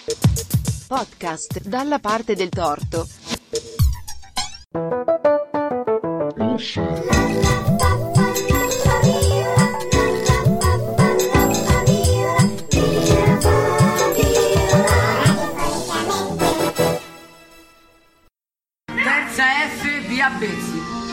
Podcast dalla parte del torto. Terza F via Bezzi.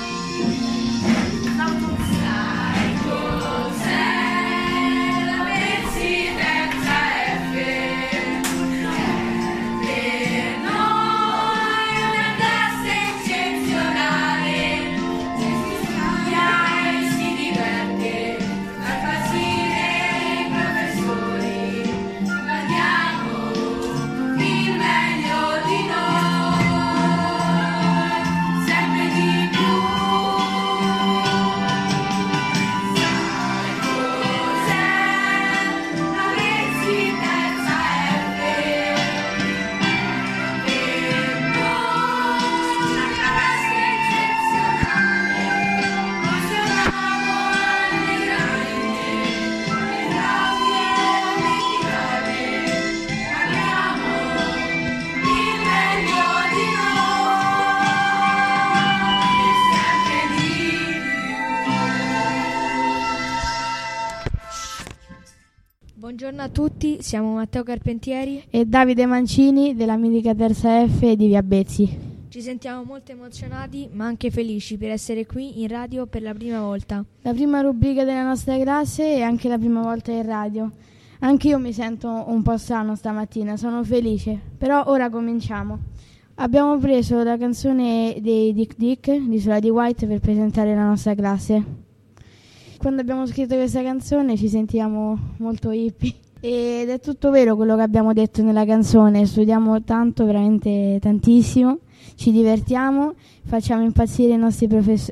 Buongiorno a tutti, siamo Matteo Carpentieri e Davide Mancini della mitica Terza F di Via Bezzi. Ci sentiamo molto emozionati ma anche felici per essere qui in radio per la prima volta. La prima rubrica della nostra classe e anche la prima volta in radio. Anche io mi sento un po' strano stamattina, sono felice, però ora cominciamo. Abbiamo preso la canzone dei Dick Dick, l'Isola di White, per presentare la nostra classe. Quando abbiamo scritto questa canzone ci sentiamo molto hippie ed è tutto vero quello che abbiamo detto nella canzone. Studiamo tanto, veramente tantissimo, ci divertiamo, facciamo impazzire i nostri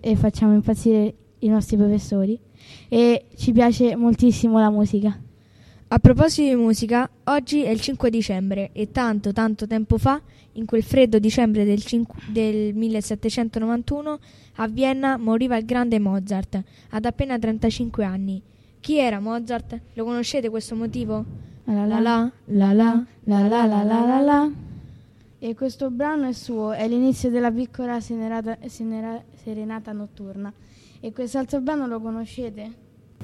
professori e ci piace moltissimo la musica. A proposito di musica, oggi è il 5 dicembre e tanto tempo fa, in quel freddo dicembre del 1791, a Vienna moriva il grande Mozart, ad appena 35 anni. Chi era Mozart? Lo conoscete questo motivo? La la la la la la la la la la la. E questo brano è suo, è l'inizio della piccola serenata notturna. E quest'altro brano lo conoscete?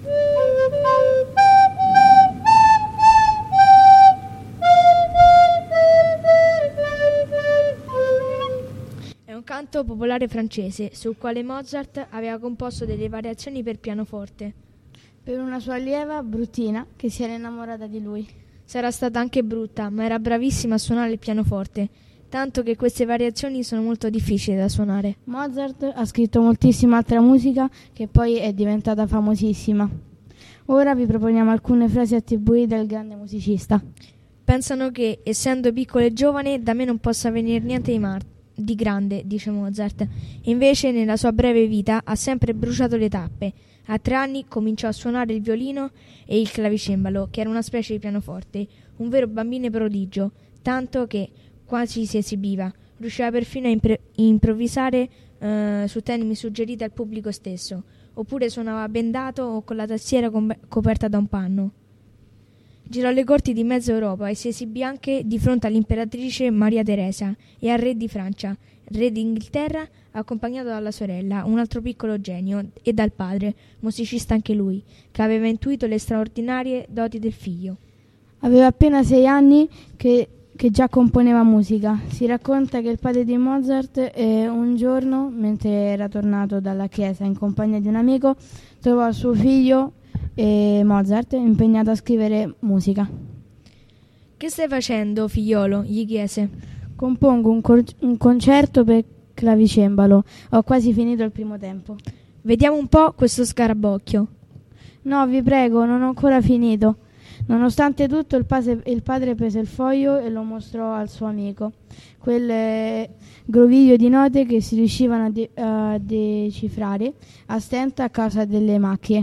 È un canto popolare francese sul quale Mozart aveva composto delle variazioni per pianoforte. Per una sua allieva, Bruttina, che si era innamorata di lui. Sarà stata anche brutta, ma era bravissima a suonare il pianoforte, tanto che queste variazioni sono molto difficili da suonare. Mozart ha scritto moltissima altra musica che poi è diventata famosissima. Ora vi proponiamo alcune frasi attribuite al grande musicista. Pensano che, essendo piccolo e giovane, da me non possa venire niente di grande, dice Mozart. Invece, nella sua breve vita, ha sempre bruciato le tappe. A 3 anni cominciò a suonare il violino e il clavicembalo, che era una specie di pianoforte, un vero bambino prodigio, tanto che quasi si esibiva. Riusciva perfino a improvvisare su temi suggeriti al pubblico stesso, oppure suonava bendato o con la tastiera coperta da un panno. Girò le corti di mezza Europa e si esibì anche di fronte all'imperatrice Maria Teresa e al re di Francia, re d'Inghilterra, accompagnato dalla sorella, un altro piccolo genio, e dal padre, musicista anche lui, che aveva intuito le straordinarie doti del figlio. Aveva appena 6 anni che già componeva musica. Si racconta che il padre di Mozart un giorno, mentre era tornato dalla chiesa in compagnia di un amico, trovò suo figlio Mozart impegnato a scrivere musica. «Che stai facendo, figliolo?» gli chiese. «Compongo un concerto per clavicembalo. Ho quasi finito il primo tempo». «Vediamo un po' questo scarabocchio». «No, vi prego, non ho ancora finito». Nonostante tutto, il padre prese il foglio e lo mostrò al suo amico. Quel groviglio di note che si riuscivano a decifrare a stento a causa delle macchie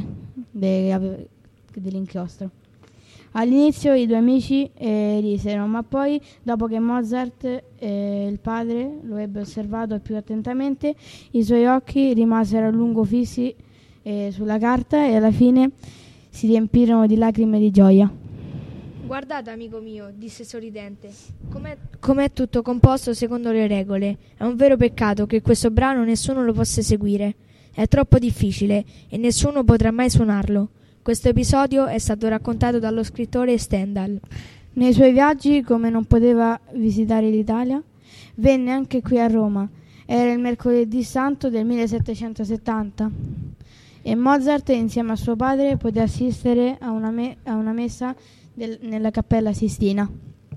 dell'inchiostro. All'inizio i due amici risero, ma poi, dopo che Mozart, il padre, lo ebbe osservato più attentamente, i suoi occhi rimasero a lungo fissi sulla carta e alla fine si riempirono di lacrime di gioia. Guardate, amico mio, disse sorridente, com'è tutto composto secondo le regole. È un vero peccato che questo brano nessuno lo possa eseguire. È troppo difficile e nessuno potrà mai suonarlo. Questo episodio è stato raccontato dallo scrittore Stendhal. Nei suoi viaggi, come non poteva visitare l'Italia, venne anche qui a Roma. Era il mercoledì santo del 1770 e Mozart, insieme a suo padre, poté assistere a una messa nella Cappella Sistina,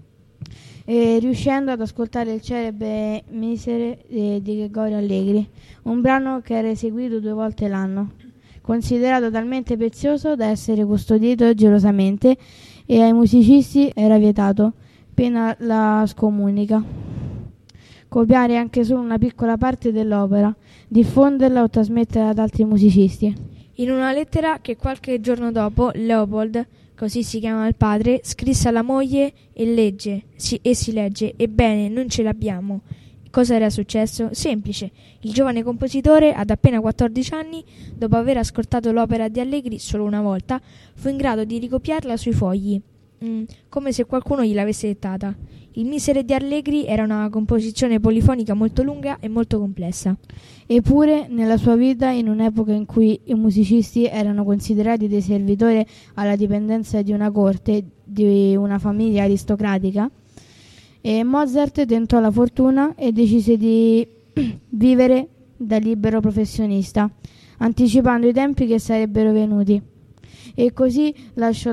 riuscendo ad ascoltare il celebre Misere di Gregorio Allegri, un brano che era eseguito 2 volte l'anno, considerato talmente prezioso da essere custodito gelosamente, e ai musicisti era vietato, pena la scomunica, copiare anche solo una piccola parte dell'opera, diffonderla o trasmetterla ad altri musicisti. In una lettera che qualche giorno dopo Leopold, così si chiama il padre, scrisse alla moglie e si legge: ebbene, non ce l'abbiamo. Cosa era successo? Semplice. Il giovane compositore, ad appena 14 anni, dopo aver ascoltato l'opera di Allegri solo una volta, fu in grado di ricopiarla sui fogli, come se qualcuno gliel'avesse dettata. Il Misere di Allegri era una composizione polifonica molto lunga e molto complessa. Eppure, nella sua vita, in un'epoca in cui i musicisti erano considerati dei servitori alla dipendenza di una corte, di una famiglia aristocratica, Mozart tentò la fortuna e decise di vivere da libero professionista, anticipando i tempi che sarebbero venuti. E così lasciò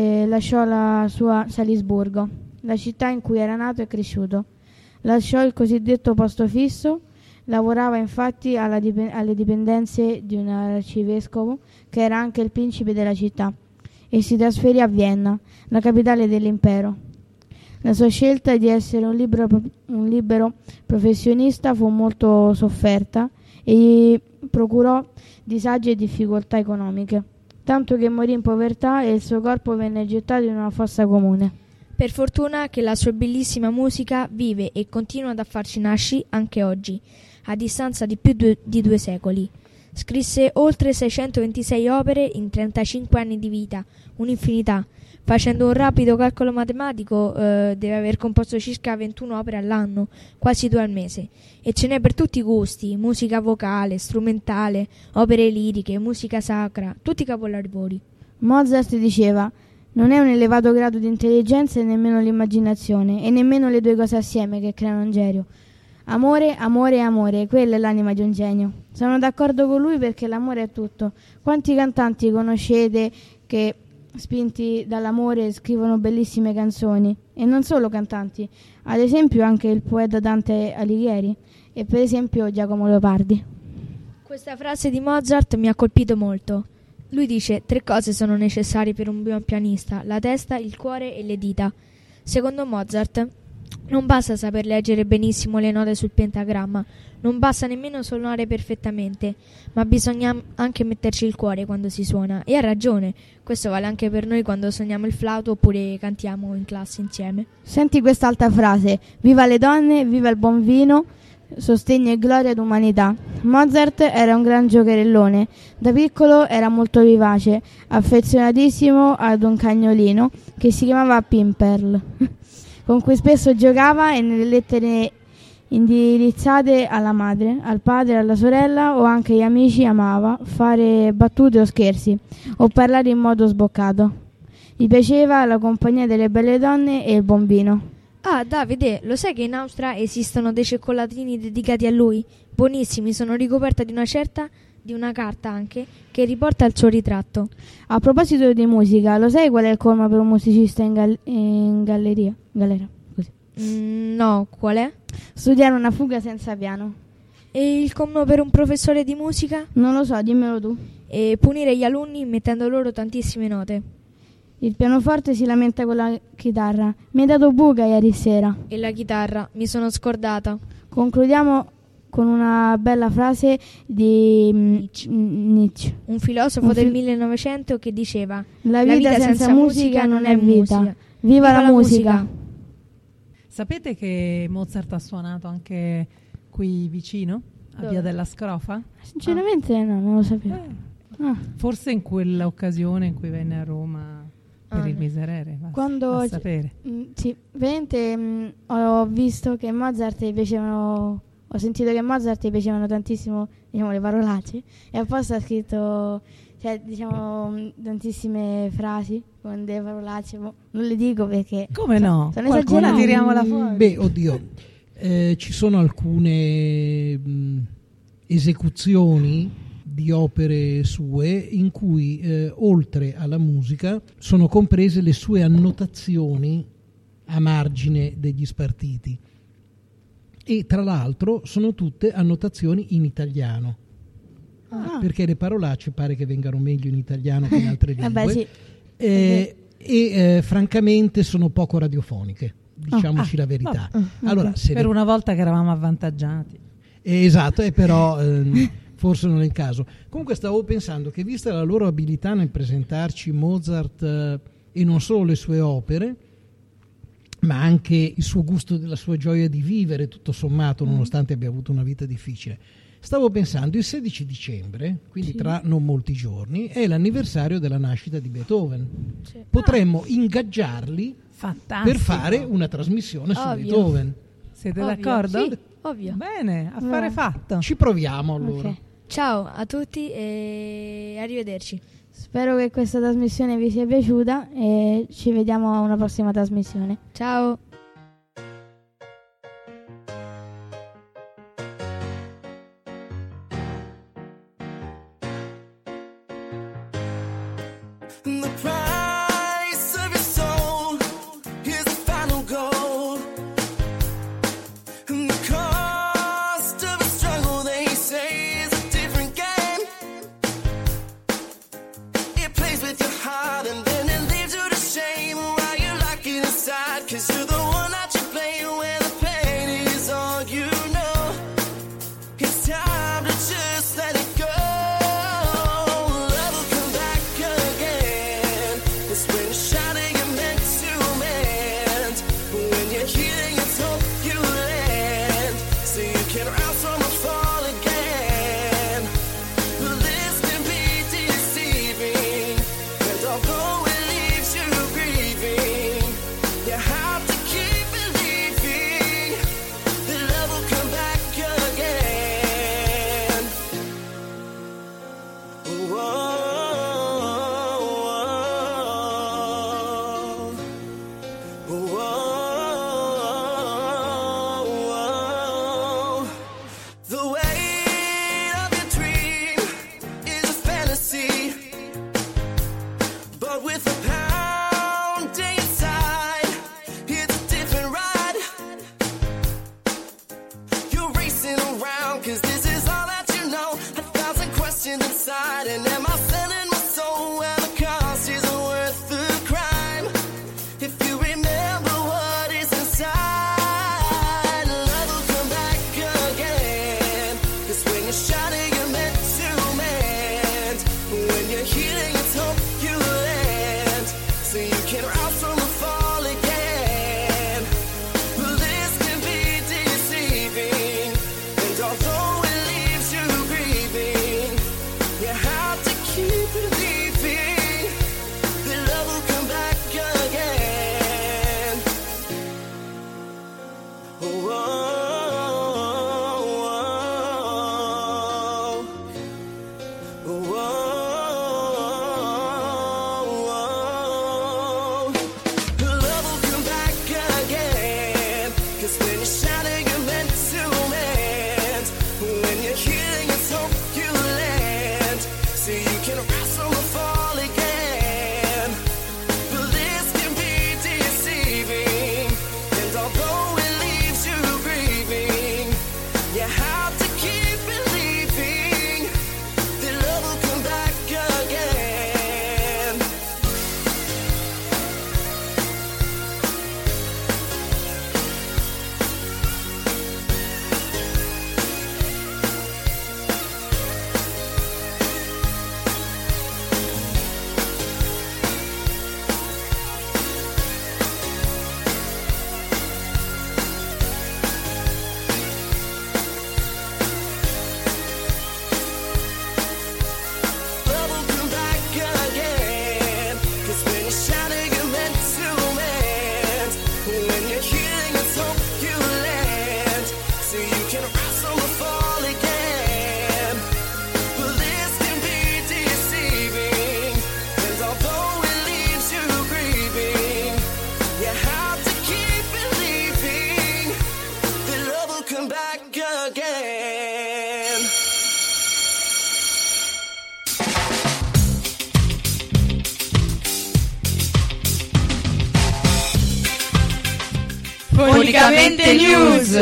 la sua Salisburgo, la città in cui era nato e cresciuto. Lasciò il cosiddetto posto fisso, lavorava infatti alle dipendenze di un arcivescovo che era anche il principe della città, e si trasferì a Vienna, la capitale dell'impero. La sua scelta di essere un libero professionista fu molto sofferta e gli procurò disagi e difficoltà economiche, tanto che morì in povertà e il suo corpo venne gettato in una fossa comune. Per fortuna che la sua bellissima musica vive e continua ad affascinarci anche oggi, a distanza di più di 2 secoli. Scrisse oltre 626 opere in 35 anni di vita, un'infinità. Facendo un rapido calcolo matematico, deve aver composto circa 21 opere all'anno, quasi 2 al mese. E ce n'è per tutti i gusti: musica vocale, strumentale, opere liriche, musica sacra, tutti i capolavori. Mozart diceva: non è un elevato grado di intelligenza e nemmeno l'immaginazione, e nemmeno le 2 cose assieme che creano un genio. Amore, amore, amore, quella è l'anima di un genio. Sono d'accordo con lui perché l'amore è tutto. Quanti cantanti conoscete che, spinti dall'amore, scrivono bellissime canzoni? E non solo cantanti, ad esempio anche il poeta Dante Alighieri e per esempio Giacomo Leopardi. Questa frase di Mozart mi ha colpito molto. Lui dice: 3 cose sono necessarie per un buon pianista: la testa, il cuore e le dita. Secondo Mozart non basta saper leggere benissimo le note sul pentagramma, non basta nemmeno suonare perfettamente, ma bisogna anche metterci il cuore quando si suona. E ha ragione, questo vale anche per noi quando suoniamo il flauto oppure cantiamo in classe insieme. Senti quest'altra frase: viva le donne, viva il buon vino, sostegno e gloria d'umanità. Mozart era un gran giocherellone. Da piccolo era molto vivace, affezionatissimo ad un cagnolino che si chiamava Pimperl, con cui spesso giocava, e nelle lettere indirizzate alla madre, al padre, alla sorella o anche agli amici amava fare battute o scherzi o parlare in modo sboccato. Gli piaceva la compagnia delle belle donne e il buon vino. Ah, Davide, lo sai che in Austria esistono dei cioccolatini dedicati a lui? Buonissimi, sono ricoperta di una carta anche, che riporta il suo ritratto. A proposito di musica, lo sai qual è il colmo per un musicista in galera? Così. No, qual è? Studiare una fuga senza piano. E il colmo per un professore di musica? Non lo so, dimmelo tu. E punire gli alunni mettendo loro tantissime note. Il pianoforte si lamenta con la chitarra. Mi hai dato buca ieri sera. E la chitarra, mi sono scordata. Concludiamo con una bella frase di Nietzsche, un filosofo del 1900, che diceva: la vita senza musica non è vita. Viva la musica! Sapete che Mozart ha suonato anche qui vicino, a Via della Scrofa? Sinceramente no, non lo sapevo. Forse in quell'occasione in cui venne a Roma Per il miserere, Quando a sapere. Sì, veramente ho visto che Mozart gli piacevano, ho sentito che Mozart gli piacevano tantissimo, diciamo, le parolacce, e apposta ha scritto, cioè, diciamo, tantissime frasi con delle parolacce, non le dico perché Come no? sono Qualcuna esagerate. tiriamola fuori. Beh, oddio, ci sono alcune esecuzioni di opere sue in cui oltre alla musica sono comprese le sue annotazioni a margine degli spartiti, e tra l'altro sono tutte annotazioni in italiano, perché le parolacce pare che vengano meglio in italiano che in altre lingue. Sì. Francamente sono poco radiofoniche, diciamoci la verità. Allora, se Per una volta che eravamo avvantaggiati. esatto, però forse non è il caso. Comunque stavo pensando che, vista la loro abilità nel presentarci Mozart e non solo le sue opere, ma anche il suo gusto, la sua gioia di vivere, tutto sommato, nonostante abbia avuto una vita difficile, stavo pensando, il 16 dicembre, quindi tra non molti giorni, è l'anniversario della nascita di Beethoven. Potremmo ingaggiarli Fantastico. per fare una trasmissione su Ovvio. Beethoven. Siete Ovvio, d'accordo? sì, ovvio. Bene, affare fatto. Ci proviamo allora. Ok. Ciao a tutti e arrivederci. Spero che questa trasmissione vi sia piaciuta e ci vediamo a una prossima trasmissione. Ciao. The price of your soul is the final goal. And the cost of a struggle, they say, is a different game. It plays with your heart and then it leaves you to shame while you lock it inside, 'cause you're the one. Fonicamente News.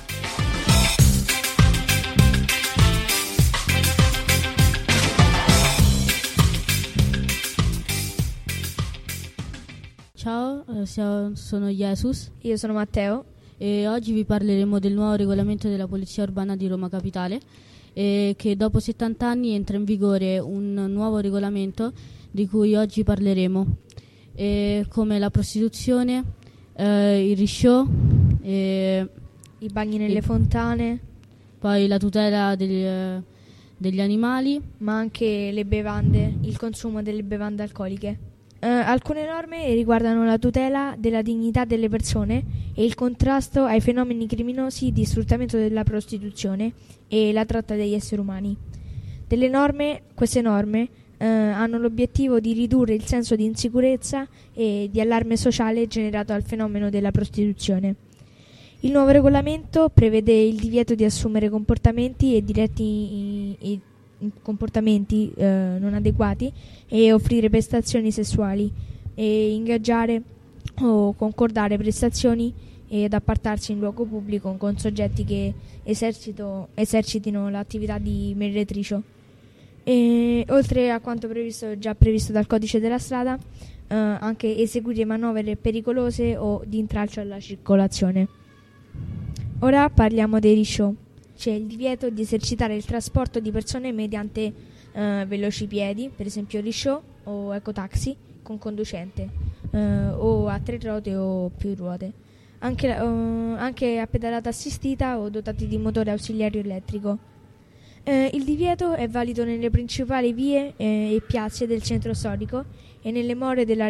Ciao, sono Jesus Io sono Matteo. e oggi vi parleremo del nuovo regolamento della Polizia Urbana di Roma Capitale, che dopo 70 anni entra in vigore un nuovo regolamento di cui oggi parleremo, come la prostituzione, il risciò, I bagni nelle fontane, poi la tutela degli animali. ma anche le bevande, il consumo delle bevande alcoliche. Alcune norme riguardano la tutela della dignità delle persone e il contrasto ai fenomeni criminosi di sfruttamento della prostituzione e la tratta degli esseri umani. Queste norme hanno l'obiettivo di ridurre il senso di insicurezza e di allarme sociale generato dal fenomeno della prostituzione. Il nuovo regolamento prevede il divieto di assumere comportamenti comportamenti non adeguati e offrire prestazioni sessuali e ingaggiare o concordare prestazioni ed appartarsi in luogo pubblico con soggetti che esercitino l'attività di meretricio. E, oltre a quanto già previsto dal codice della strada, anche eseguire manovre pericolose o di intralcio alla circolazione. Ora parliamo dei risciò. C'è il divieto di esercitare il trasporto di persone mediante velocipiedi, per esempio risciò o ecotaxi con conducente, o a 3 ruote o più ruote, anche a pedalata assistita o dotati di motore ausiliario elettrico. Il divieto è valido nelle principali vie e piazze del centro storico e nelle more delle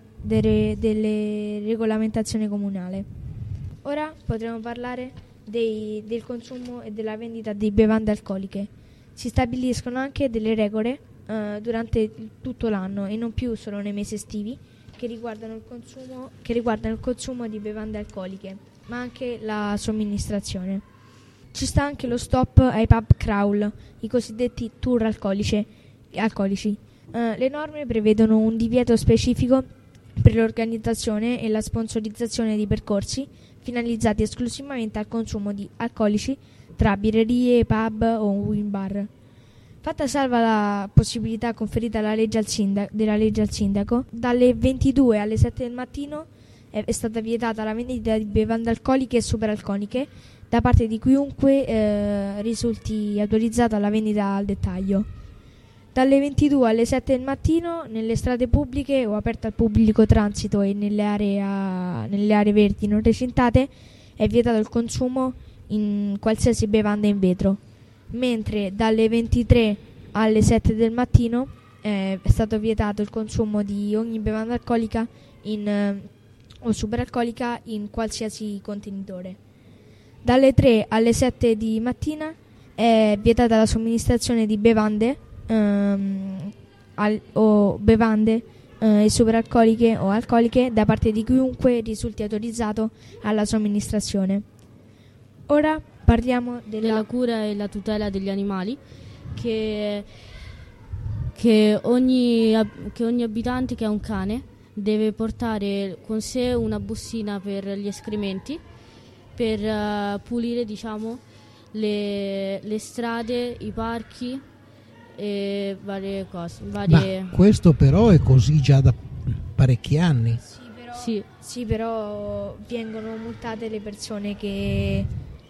regolamentazione comunale. Ora potremo parlare del consumo e della vendita di bevande alcoliche. Si stabiliscono anche delle regole durante tutto l'anno e non più solo nei mesi estivi che riguardano il consumo di bevande alcoliche, ma anche la somministrazione. Ci sta anche lo stop ai pub crawl, i cosiddetti tour alcolici. Le norme prevedono un divieto specifico per l'organizzazione e la sponsorizzazione di percorsi finalizzati esclusivamente al consumo di alcolici tra birrerie, pub o wine bar. Fatta salva la possibilità conferita della legge al sindaco, dalle 22 alle 7 del mattino è stata vietata la vendita di bevande alcoliche e superalcoliche da parte di chiunque risulti autorizzato alla vendita al dettaglio. Dalle 22 alle 7 del mattino nelle strade pubbliche o aperte al pubblico transito e nelle aree verdi non recintate è vietato il consumo in qualsiasi bevanda in vetro, mentre dalle 23 alle 7 del mattino è stato vietato il consumo di ogni bevanda alcolica o superalcolica in qualsiasi contenitore. Dalle 3 alle 7 di mattina è vietata la somministrazione di bevande superalcoliche o alcoliche da parte di chiunque risulti autorizzato alla somministrazione. Ora parliamo della cura e la tutela degli animali, che ogni abitante che ha un cane deve portare con sé una bussina per gli escrementi, per pulire, diciamo, le strade, i parchi e varie cose. Ma questo però è così già da parecchi anni. Sì, però vengono multate le persone che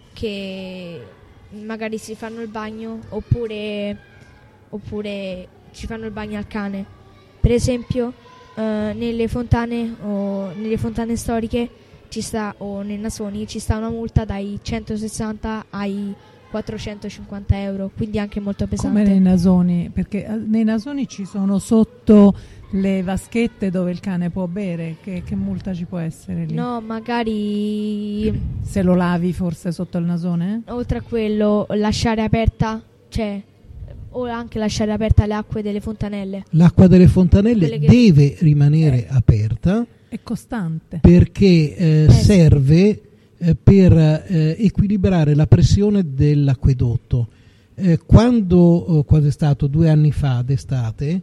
magari si fanno il bagno oppure ci fanno il bagno al cane. Per esempio nelle fontane storiche o nei nasoni ci sta una multa dai 160 ai 450 euro, quindi anche molto pesante. Come nei nasoni, perché nei nasoni ci sono sotto le vaschette dove il cane può bere. Che multa ci può essere lì? No, magari se lo lavi forse sotto il nasone? Oltre a quello, lasciare aperta, o anche lasciare aperta le acque delle fontanelle. L'acqua delle fontanelle deve rimanere aperta. È costante. Perché serve per equilibrare la pressione dell'acquedotto. Quando è stato 2 anni fa d'estate,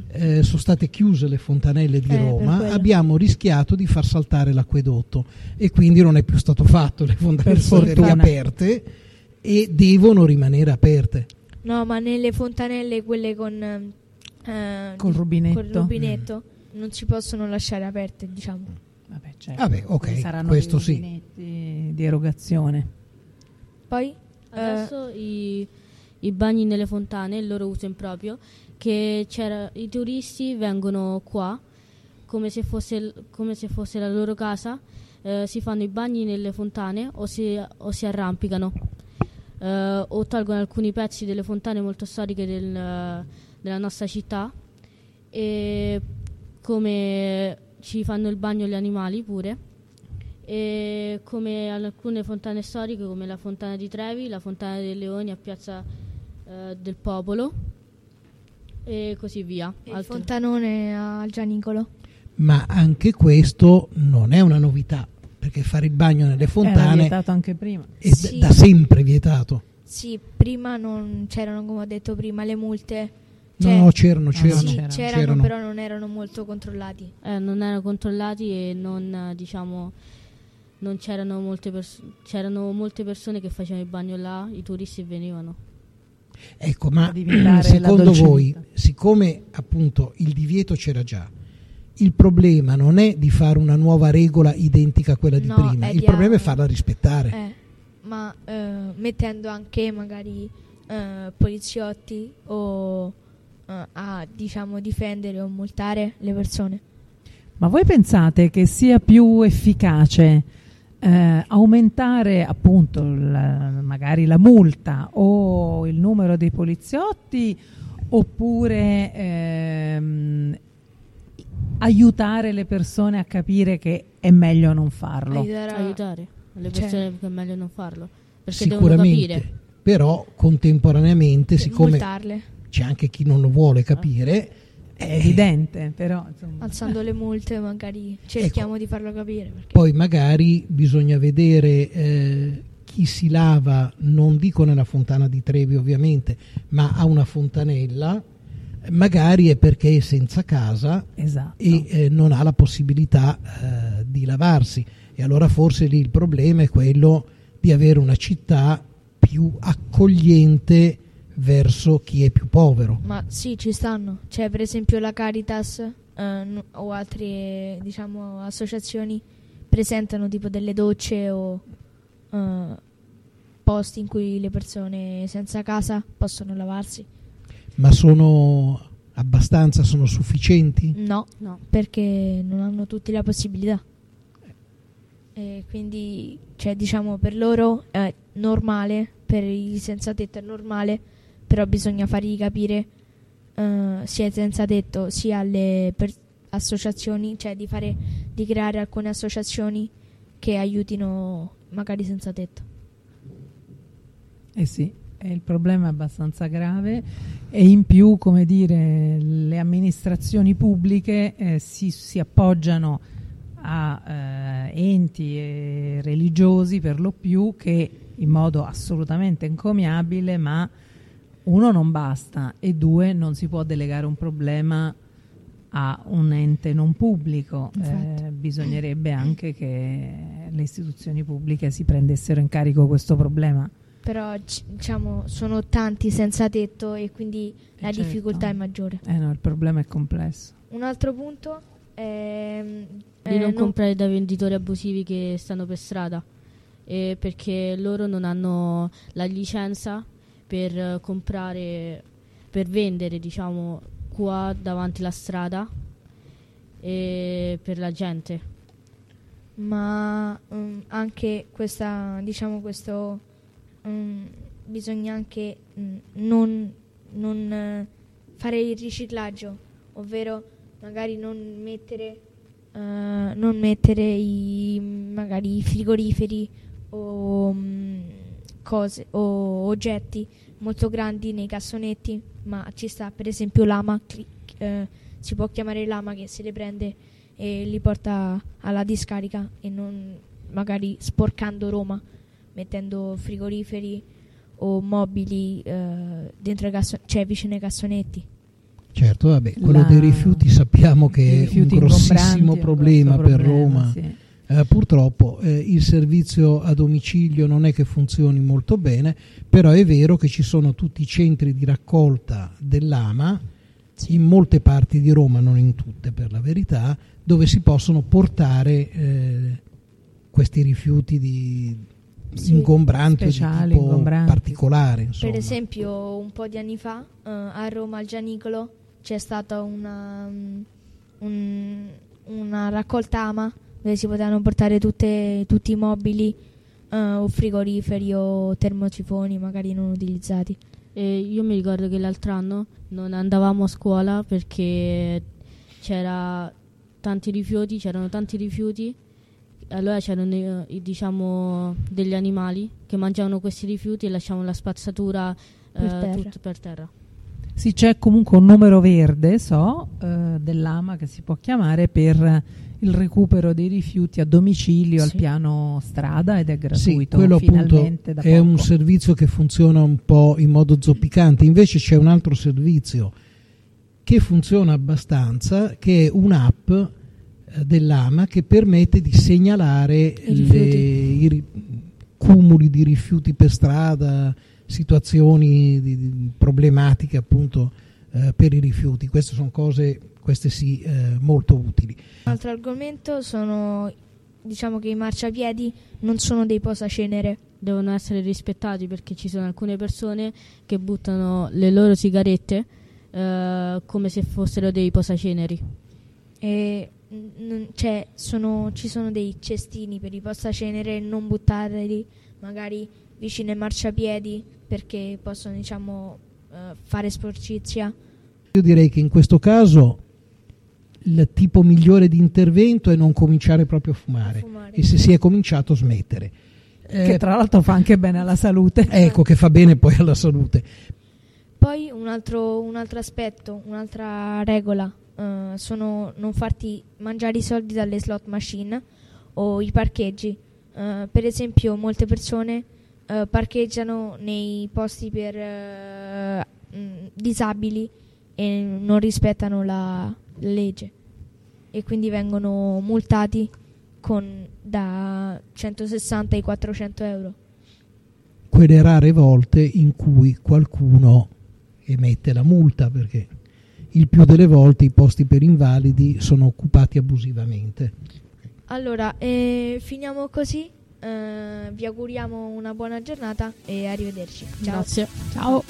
sono state chiuse le fontanelle di Per Roma, quello. abbiamo rischiato di far saltare l'acquedotto e quindi non è più stato fatto, le fontanelle Per sono fortuna. riaperte e devono rimanere aperte. No, ma nelle fontanelle, quelle con Col rubinetto. col rubinetto, non si possono lasciare aperte, diciamo. Vabbè, certo. Vabbè, ok, Ci saranno questo dei sì. rubinetti di erogazione. Poi Adesso i bagni nelle fontane, il loro uso improprio, che i turisti vengono qua come se fosse la loro casa, si fanno i bagni nelle fontane o si arrampicano, o tolgono alcuni pezzi delle fontane molto storiche della nostra città, e come ci fanno il bagno gli animali pure, e come alcune fontane storiche come la fontana di Trevi, la fontana dei Leoni a Piazza del Popolo e così via. il Altre- fontanone al Gianicolo. Ma anche questo non è una novità, perché fare il bagno nelle Era fontane vietato anche prima. è Sì. da sempre vietato. Sì, prima non c'erano, come ho detto prima, le multe. No, c'erano. Sì, c'erano. c'erano, però non erano molto controllati. non erano controllati e non c'erano c'erano molte persone che facevano il bagno là, i turisti venivano. Ecco, ma A diventare la secondo dolce voi, vita. siccome appunto il divieto c'era già, il problema non è di fare una nuova regola identica a quella di No, prima, è il di problema è a- farla rispettare. Ma mettendo anche magari poliziotti o a diciamo difendere o multare le persone. Ma voi pensate che sia più efficace aumentare appunto magari la multa o il numero dei poliziotti, oppure aiutare le persone a capire che è meglio non farlo? Aiutare le Cioè- persone che è meglio non farlo, perché devono Sicuramente, capire. però contemporaneamente, siccome multarle, c'è anche chi non lo vuole capire, È evidente, però insomma. alzando le multe magari cerchiamo di farlo capire. Perché poi magari bisogna vedere chi si lava, non dico nella fontana di Trevi ovviamente, ma a una fontanella, magari è perché è senza casa Esatto. e non ha la possibilità di lavarsi, e allora forse lì il problema è quello di avere una città più accogliente verso chi è più povero. Ma sì, ci stanno. C'è per esempio la Caritas o altre diciamo associazioni presentano tipo delle docce o posti in cui le persone senza casa possono lavarsi. Ma sono abbastanza, sono sufficienti? No, No. perché non hanno tutti la possibilità. E quindi, cioè, diciamo, per loro è normale, per i senza tetto è normale, però bisogna fargli capire sia ai senza tetto sia alle associazioni, cioè di creare alcune associazioni che aiutino magari i senza tetto. Eh sì, il problema è abbastanza grave, e in più, come dire, le amministrazioni pubbliche si appoggiano a enti religiosi per lo più, che in modo assolutamente encomiabile, ma uno non basta e due non si può delegare un problema a un ente non pubblico. Infatti. Bisognerebbe anche che le istituzioni pubbliche si prendessero in carico questo problema. Però diciamo sono tanti senza tetto e quindi la certo. difficoltà è maggiore. No, il problema è complesso. Un altro punto è Di non comprare da venditori abusivi che stanno per strada, perché loro non hanno la licenza per comprare, per vendere, diciamo, qua davanti alla strada e per la gente. Ma anche questa, diciamo, questo bisogna anche non fare il riciclaggio, ovvero magari non mettere magari i frigoriferi o cose o oggetti molto grandi nei cassonetti, ma ci sta per esempio l'ama, si può chiamare l'ama, che se le prende e li porta alla discarica, e non magari sporcando Roma mettendo frigoriferi o mobili dentro cioè vicino ai cassonetti. Certo, vabbè, quello La- dei rifiuti sappiamo che i è un rifiuti grossissimo ingombranti è un problema grosso per Roma. sì. Purtroppo il servizio a domicilio non è che funzioni molto bene, però è vero che ci sono tutti i centri di raccolta dell'AMA in molte parti di Roma, non in tutte per la verità, dove si possono portare questi rifiuti ingombranti o di speciali, tipo ingombranti. particolare. Insomma. Per esempio, un po' di anni fa a Roma al Gianicolo c'è stata una raccolta AMA dove si potevano portare tutti i mobili o frigoriferi o termosifoni magari non utilizzati. E io mi ricordo che l'altro anno non andavamo a scuola perché c'erano tanti rifiuti, allora c'erano diciamo degli animali che mangiavano questi rifiuti e lasciavano la spazzatura tutto per terra. Sì, c'è comunque un numero verde, dell'AMA che si può chiamare per il recupero dei rifiuti a domicilio al piano strada ed è gratuito. Sì, quello appunto finalmente da è poco. un servizio che funziona un po' in modo zoppicante. Invece c'è un altro servizio che funziona abbastanza, che è un'app dell'AMA che permette di segnalare i cumuli di rifiuti per strada, situazioni di problematiche appunto per i rifiuti. Queste sono cose, molto utili. Un altro argomento sono, diciamo che i marciapiedi non sono dei posacenere. Devono essere rispettati perché ci sono alcune persone che buttano le loro sigarette come se fossero dei posaceneri. E ci sono dei cestini per i posacenere, non buttarli magari vicino ai marciapiedi perché possono fare sporcizia. Io direi che in questo caso il tipo migliore di intervento è non cominciare proprio a fumare. E se si è cominciato smettere. Che tra l'altro fa anche bene alla salute. Ecco, che fa bene poi alla salute. Poi un altro aspetto, un'altra regola sono non farti mangiare i soldi dalle slot machine o i parcheggi. Per esempio molte persone parcheggiano nei posti per disabili e non rispettano la legge e quindi vengono multati con da 160 ai 400 euro. Quelle rare volte in cui qualcuno emette la multa, perché il più delle volte i posti per invalidi sono occupati abusivamente. Allora, finiamo così. Vi auguriamo una buona giornata e arrivederci. Ciao. Grazie. Ciao.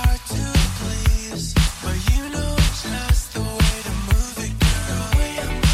But you know just the way to move it, girl.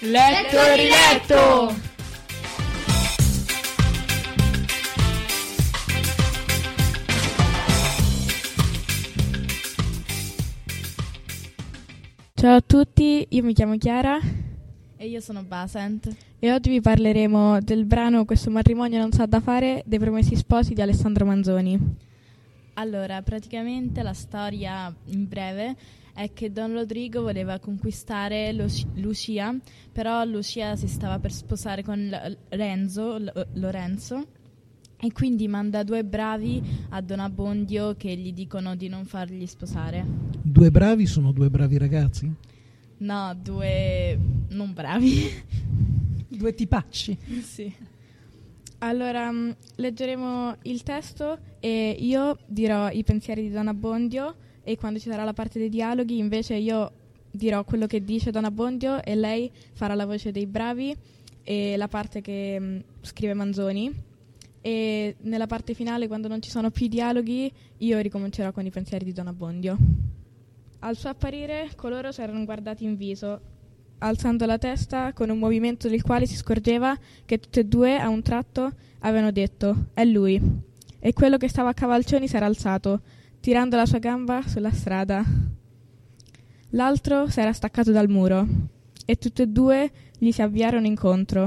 Letto e riletto! Ciao a tutti, io mi chiamo Chiara E io sono Basent. e oggi vi parleremo del brano Questo matrimonio non sa da fare dei Promessi Sposi di Alessandro Manzoni. Allora, praticamente la storia in breve è che Don Rodrigo voleva conquistare Lucia, però Lucia si stava per sposare con Lorenzo, e quindi manda 2 bravi a Don Abbondio che gli dicono di non fargli sposare. 2 bravi sono 2 bravi ragazzi? No, 2 non bravi. 2 tipacci. Sì. Allora, leggeremo il testo e io dirò i pensieri di Don Abbondio, e quando ci sarà la parte dei dialoghi invece io dirò quello che dice Don Abbondio e lei farà la voce dei bravi e la parte che scrive Manzoni, e nella parte finale, quando non ci sono più dialoghi, io ricomincerò con i pensieri di Don Abbondio. Al suo apparire coloro si erano guardati in viso, alzando la testa con un movimento del quale si scorgeva che tutte e 2 a un tratto avevano detto «È lui». E quello che stava a cavalcioni si era alzato, tirando la sua gamba sulla strada. L'altro si era staccato dal muro e tutte e 2 gli si avviarono incontro.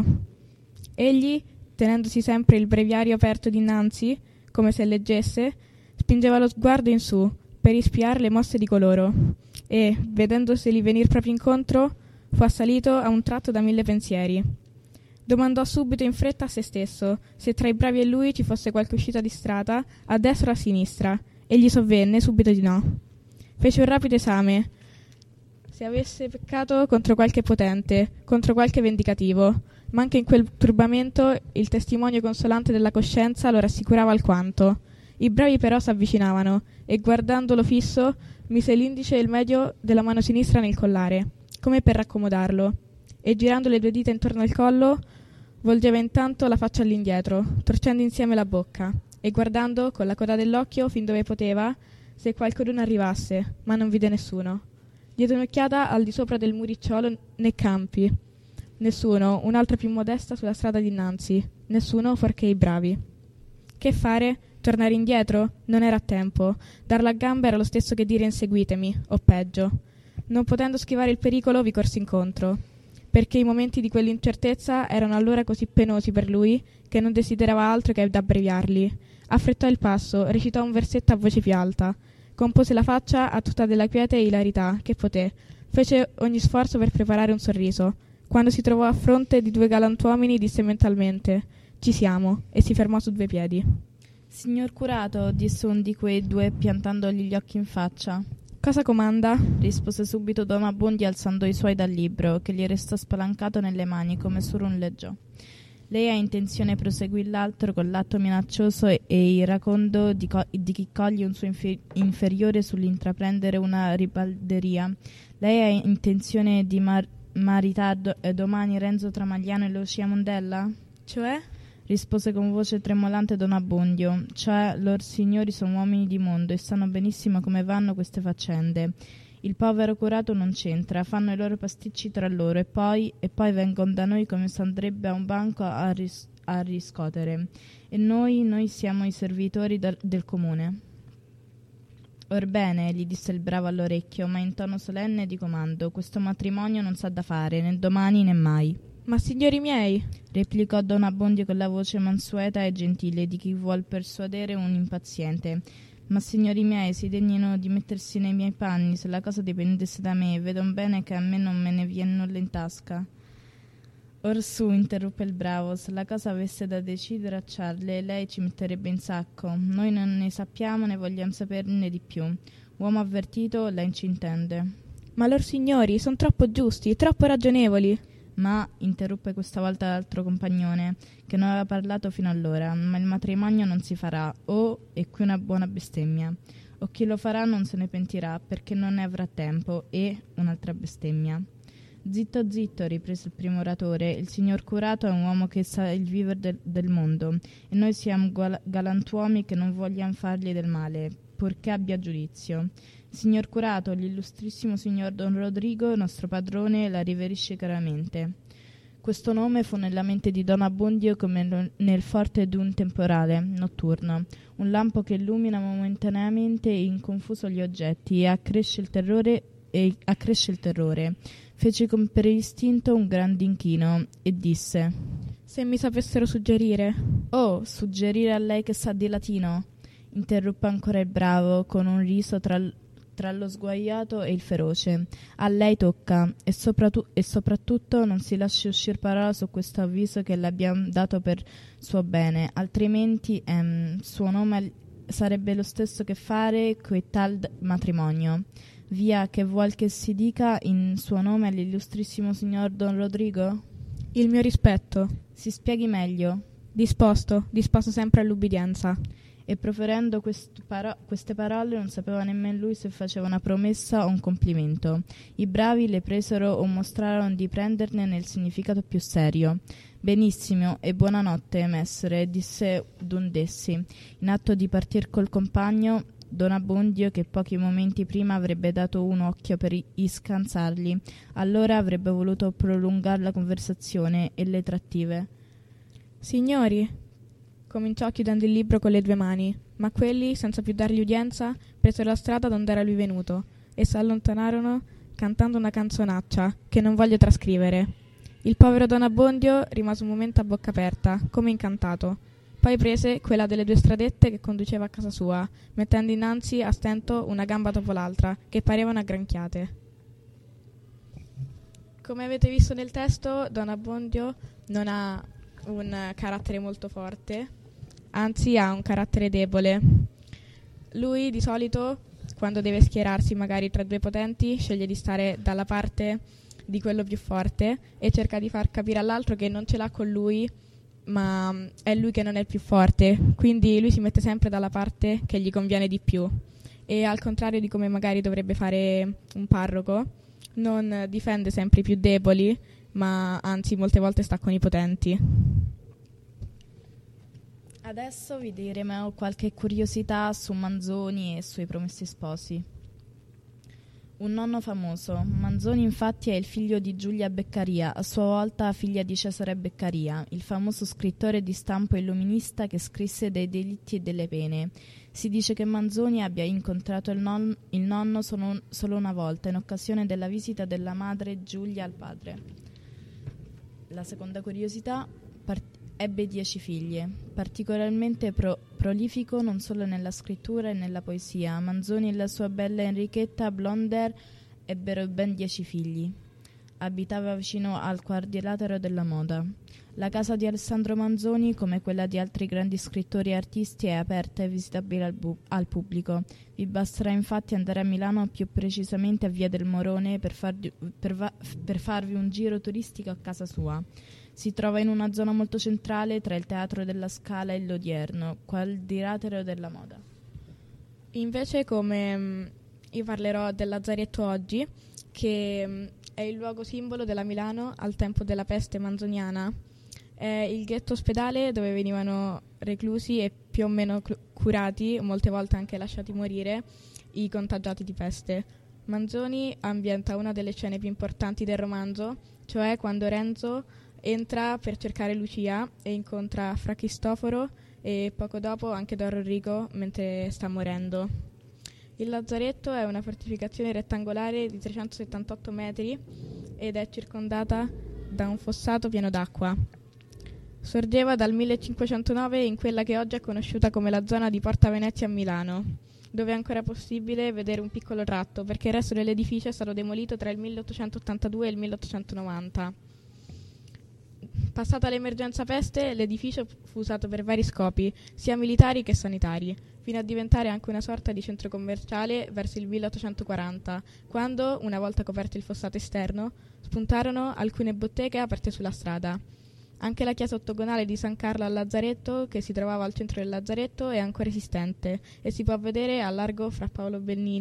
Egli, tenendosi sempre il breviario aperto dinanzi, come se leggesse, spingeva lo sguardo in su per ispiare le mosse di coloro e, vedendoseli venir proprio incontro, fu assalito a un tratto da 1000 pensieri. Domandò subito in fretta a se stesso se tra i bravi e lui ci fosse qualche uscita di strada, a destra o a sinistra, e gli sovvenne subito di no. Fece un rapido esame, se avesse peccato contro qualche potente, contro qualche vendicativo, ma anche in quel turbamento il testimonio consolante della coscienza lo rassicurava alquanto. I bravi però s'avvicinavano e, guardandolo fisso, mise l'indice e il medio della mano sinistra nel collare, come per raccomodarlo, e girando le 2 dita intorno al collo, volgeva intanto la faccia all'indietro, torcendo insieme la bocca, e guardando con la coda dell'occhio fin dove poteva, se qualcuno arrivasse, ma non vide nessuno. Diede un'occhiata al di sopra del muricciolo nei campi. Nessuno, un'altra più modesta sulla strada dinanzi, nessuno fuorché i bravi. Che fare? Tornare indietro? Non era tempo. Darla a gamba era lo stesso che dire inseguitemi, o peggio. Non potendo schivare il pericolo, vi corsi incontro, perché i momenti di quell'incertezza erano allora così penosi per lui che non desiderava altro che d'abbreviarli. Affrettò il passo, recitò un versetto a voce più alta, compose la faccia a tutta della quiete e ilarità che poté, fece ogni sforzo per preparare un sorriso. Quando si trovò a fronte di 2 galantuomini disse mentalmente «Ci siamo», e si fermò su 2 piedi. Signor curato, disse un di quei 2 piantandogli gli occhi in faccia. «Cosa comanda?» rispose subito Don Abbondio alzando i suoi dal libro, che gli restò spalancato nelle mani come surunleggiò. Lei ha intenzione, proseguì l'altro con l'atto minaccioso e iracondo di chi coglie un suo inferiore sull'intraprendere una ribalderia. Lei ha intenzione di maritare domani Renzo Tramagliano e Lucia Mondella? «Cioè?» rispose con voce tremolante Don Abbondio. «Cioè, lor signori sono uomini di mondo e sanno benissimo come vanno queste faccende. Il povero curato non c'entra, fanno i loro pasticci tra loro e poi vengono da noi come s'andrebbe a un banco a riscotere. E noi siamo i servitori del comune». «Orbene», gli disse il bravo all'orecchio, ma in tono solenne e di comando, «questo matrimonio non s'ha da fare, né domani né mai». «Ma signori miei», replicò Don Abbondio con la voce mansueta e gentile di chi vuol persuadere un impaziente. «Ma signori miei, si degnino di mettersi nei miei panni, se la cosa dipendesse da me, vedon bene che a me non me ne viene nulla in tasca». «Orsù», interruppe il bravo, «se la cosa avesse da decidere a Charlie, lei ci metterebbe in sacco. Noi non ne sappiamo né vogliamo saperne di più. Uomo avvertito, lei ci intende». «Ma lor signori, son troppo giusti, troppo ragionevoli». «Ma», interruppe questa volta l'altro compagnone, che non aveva parlato fino allora, «ma il matrimonio non si farà, e qui una buona bestemmia, o chi lo farà non se ne pentirà, perché non ne avrà tempo, e un'altra bestemmia». «Zitto, zitto», riprese il primo oratore, «il signor curato è un uomo che sa il vivere del mondo, e noi siamo galantuomini che non vogliamo fargli del male, purché abbia giudizio. Signor curato, l'illustrissimo signor Don Rodrigo, nostro padrone, la riverisce caramente». Questo nome fu nella mente di Don Abbondio come nel forte d'un temporale notturno, un lampo che illumina momentaneamente e inconfuso gli oggetti e accresce il terrore. Fece come per istinto un grande inchino e disse: Se mi sapessero suggerire. Oh, suggerire a lei che sa di latino? Interruppe ancora il bravo, con un riso tra lo sguaiato e il feroce. A lei tocca, e soprattutto non si lasci uscir parola su questo avviso che le abbiamo dato per suo bene, altrimenti suo nome sarebbe lo stesso che fare quel tal matrimonio. Via, che vuol che si dica in suo nome all'illustrissimo signor Don Rodrigo? Il mio rispetto. Si spieghi meglio. Disposto sempre all'ubbidienza. E proferendo queste parole non sapeva nemmeno lui se faceva una promessa o un complimento. I bravi le presero o mostrarono di prenderne nel significato più serio. Benissimo e buonanotte, messere, disse d'un d'essi, in atto di partir col compagno. Don Abbondio, che pochi momenti prima avrebbe dato un occhio per iscansargli, allora avrebbe voluto prolungare la conversazione e le trattive. Signori, cominciò chiudendo il libro con le 2 mani, ma quelli, senza più dargli udienza, presero la strada donde era lui venuto e s'allontanarono cantando una canzonaccia che non voglio trascrivere. Il povero Don Abbondio rimase un momento a bocca aperta, come incantato. Poi prese quella delle 2 stradette che conduceva a casa sua, mettendo innanzi a stento una gamba dopo l'altra, che parevano aggranchiate. Come avete visto nel testo, Don Abbondio non ha un carattere molto forte, anzi ha un carattere debole. Lui di solito, quando deve schierarsi magari tra 2 potenti, sceglie di stare dalla parte di quello più forte e cerca di far capire all'altro che non ce l'ha con lui, ma è lui che non è il più forte, quindi lui si mette sempre dalla parte che gli conviene di più, e al contrario di come magari dovrebbe fare un parroco, non difende sempre i più deboli, ma anzi molte volte sta con i potenti. Adesso vi diremo qualche curiosità su Manzoni e sui promessi sposi. Un nonno famoso. Manzoni infatti è il figlio di Giulia Beccaria, a sua volta figlia di Cesare Beccaria, il famoso scrittore di stampo illuminista che scrisse dei delitti e delle pene. Si dice che Manzoni abbia incontrato il nonno solo una volta, in occasione della visita della madre Giulia al padre. La seconda curiosità, ebbe 10 figlie. Particolarmente prolifico non solo nella scrittura e nella poesia, Manzoni e la sua bella Enrichetta Blonder ebbero ben 10 figli. Abitava vicino al quadrilatero della moda. La casa di Alessandro Manzoni, come quella di altri grandi scrittori e artisti, è aperta e visitabile al pubblico. Vi basterà infatti andare a Milano, più precisamente a Via del Morone, per farvi un giro turistico a casa sua. Si trova in una zona molto centrale tra il Teatro della Scala e l'Odierno, quadrilatero della moda. Invece, come io parlerò del Lazzaretto oggi, che è il luogo simbolo della Milano al tempo della peste manzoniana. È il ghetto ospedale dove venivano reclusi e più o meno curati, molte volte anche lasciati morire, i contagiati di peste. Manzoni ambienta una delle scene più importanti del romanzo, cioè quando Renzo entra per cercare Lucia e incontra Fra Cristoforo e poco dopo anche Don Rodrigo mentre sta morendo. Il lazzaretto è una fortificazione rettangolare di 378 metri ed è circondata da un fossato pieno d'acqua. Sorgeva dal 1509 in quella che oggi è conosciuta come la zona di Porta Venezia a Milano, dove è ancora possibile vedere un piccolo tratto, perché il resto dell'edificio è stato demolito tra il 1882 e il 1890. Passata l'emergenza peste, l'edificio fu usato per vari scopi, sia militari che sanitari, fino a diventare anche una sorta di centro commerciale verso il 1840, quando, una volta coperto il fossato esterno, spuntarono alcune botteghe aperte sulla strada. Anche la chiesa ottagonale di San Carlo al Lazzaretto, che si trovava al centro del Lazzaretto, è ancora esistente e si può vedere a largo fra Paolo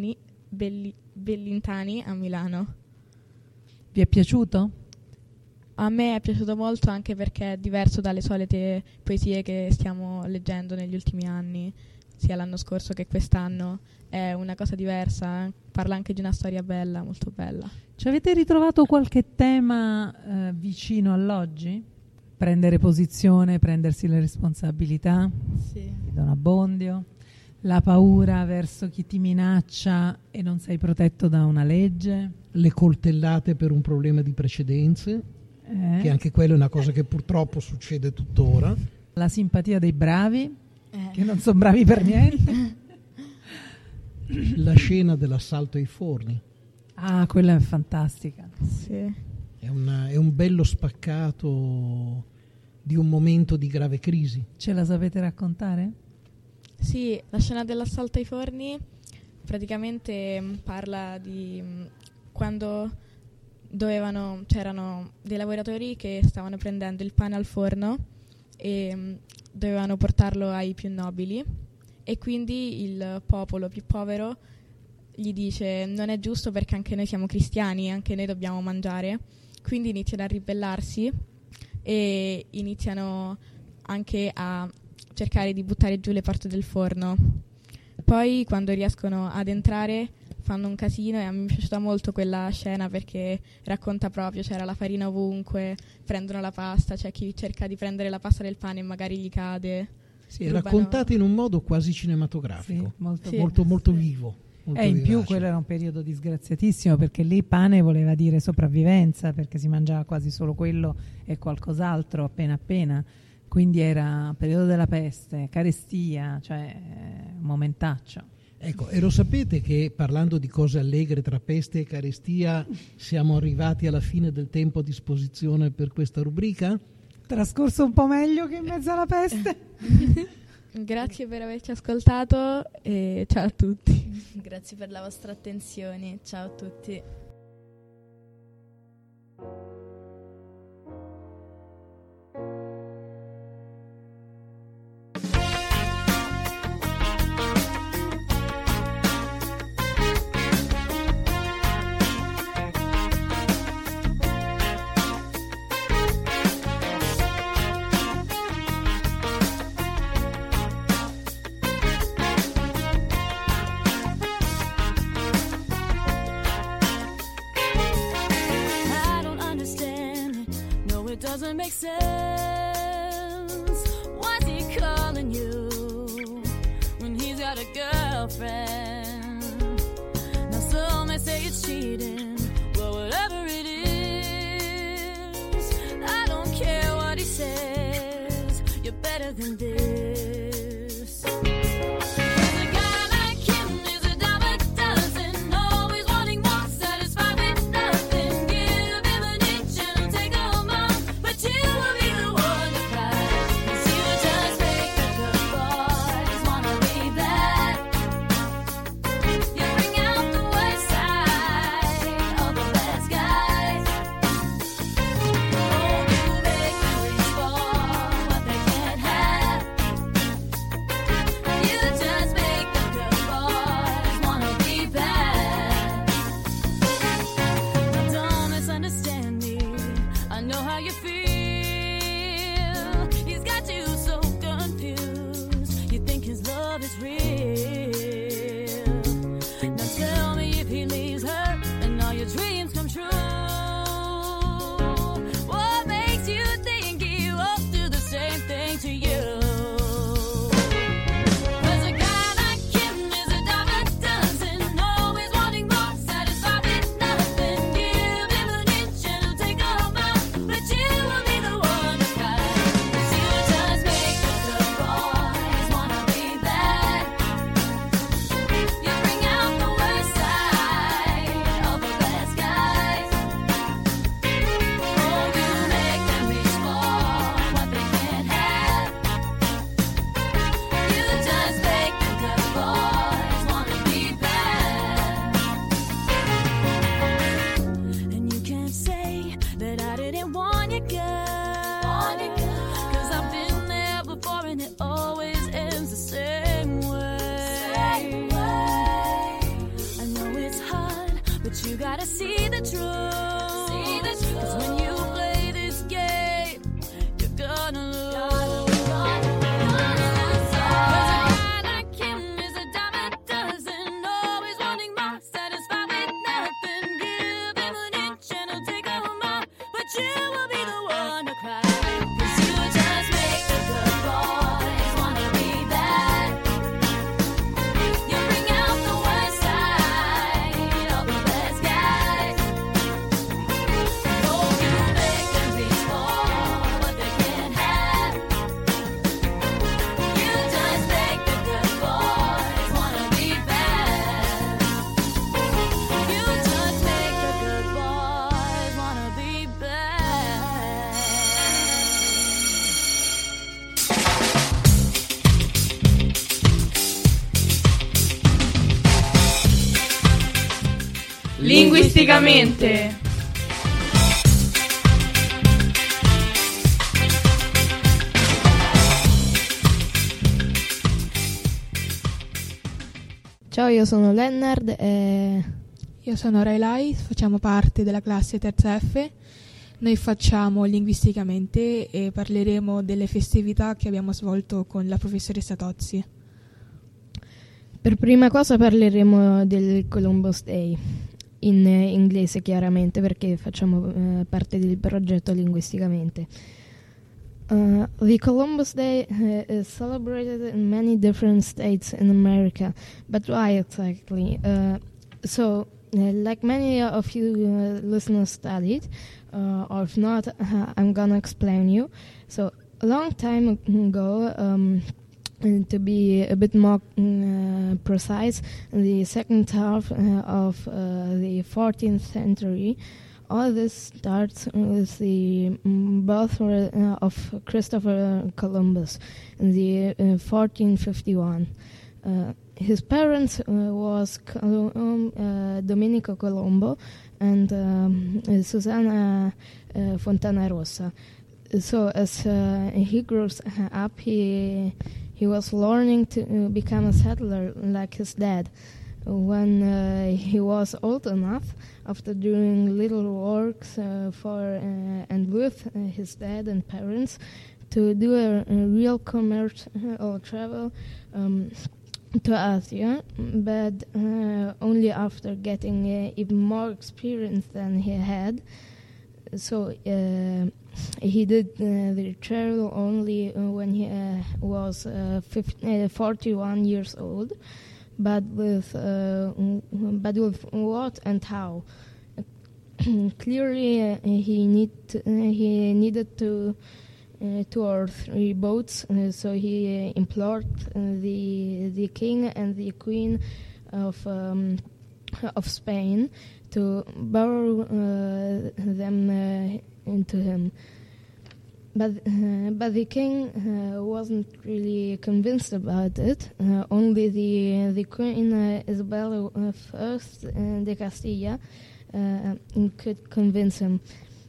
Bellintani a Milano. Vi è piaciuto? A me è piaciuto molto, anche perché è diverso dalle solite poesie che stiamo leggendo negli ultimi anni. sia l'anno scorso che quest'anno, è una cosa diversa, parla anche di una storia bella, molto bella. Ci avete ritrovato qualche tema vicino all'oggi? Prendere posizione, prendersi le responsabilità? Sì. Don Abbondio. La paura verso chi ti minaccia e non sei protetto da una legge? Le coltellate per un problema di precedenze, che anche quella è una cosa che purtroppo succede tuttora. La simpatia dei bravi, che non sono bravi per niente. La scena dell'assalto ai forni. Ah, quella è fantastica. Sì. È un bello spaccato di un momento di grave crisi. Ce la sapete raccontare? Sì, la scena dell'assalto ai forni praticamente parla di quando c'erano dei lavoratori che stavano prendendo il pane al forno e dovevano portarlo ai più nobili, e quindi il popolo più povero gli dice: non è giusto perché anche noi siamo cristiani, anche noi dobbiamo mangiare. Quindi iniziano a ribellarsi e iniziano anche a cercare di buttare giù le porte del forno. Poi quando riescono ad entrare fanno un casino, e a me è piaciuta molto quella scena perché racconta proprio, c'era la farina ovunque, prendono la pasta, c'è chi cerca di prendere la pasta del pane e magari gli cade. Sì, è raccontata in un modo quasi cinematografico, molto vivo. E in più quello era un periodo disgraziatissimo, perché lì pane voleva dire sopravvivenza, perché si mangiava quasi solo quello e qualcos'altro appena. Quindi era periodo della peste, carestia, cioè un momentaccio. Ecco, e lo sapete che parlando di cose allegre tra peste e carestia siamo arrivati alla fine del tempo a disposizione per questa rubrica? Trascorso un po' meglio che in mezzo alla peste. Grazie per averci ascoltato e ciao a tutti. Grazie per la vostra attenzione, ciao a tutti. Doesn't make sense. Why's he calling you when he's got a girlfriend? Now some may say it's cheating. Well, whatever it is, I don't care what he says. You're better than this. You gotta see the truth. See the truth. 'Cause when you play this game, you're gonna lose. Cause a guy like him Linguisticamente. Ciao, io sono Lennard e Io sono Railai, facciamo parte della classe terza F. Noi facciamo Linguisticamente e parleremo delle festività che abbiamo svolto con la professoressa Tozzi. per prima cosa parleremo del Columbus Day, in inglese chiaramente perché facciamo parte del progetto Linguisticamente. The Columbus Day is celebrated in many different states in America, but why exactly? Like many of you listeners studied, or if not, I'm gonna explain you. So, a long time ago, and to be a bit more precise, in the second half of the 14th century, all this starts with the birth of Christopher Columbus in the 1451. His parents was Domenico Colombo and Susanna Fontana Rossa. So as he grows up, he was learning to become a settler like his dad. When he was old enough, after doing little works for and with his dad and parents, to do a real commerce or travel to Asia, but only after getting even more experience than he had. So he did the travel only when he was 41 years old. But with what and how? Clearly, he needed two or three boats, so he implored the king and the queen of Spain to borrow them into him. But the king wasn't really convinced about it. Only the Queen Isabella I de Castilla could convince him,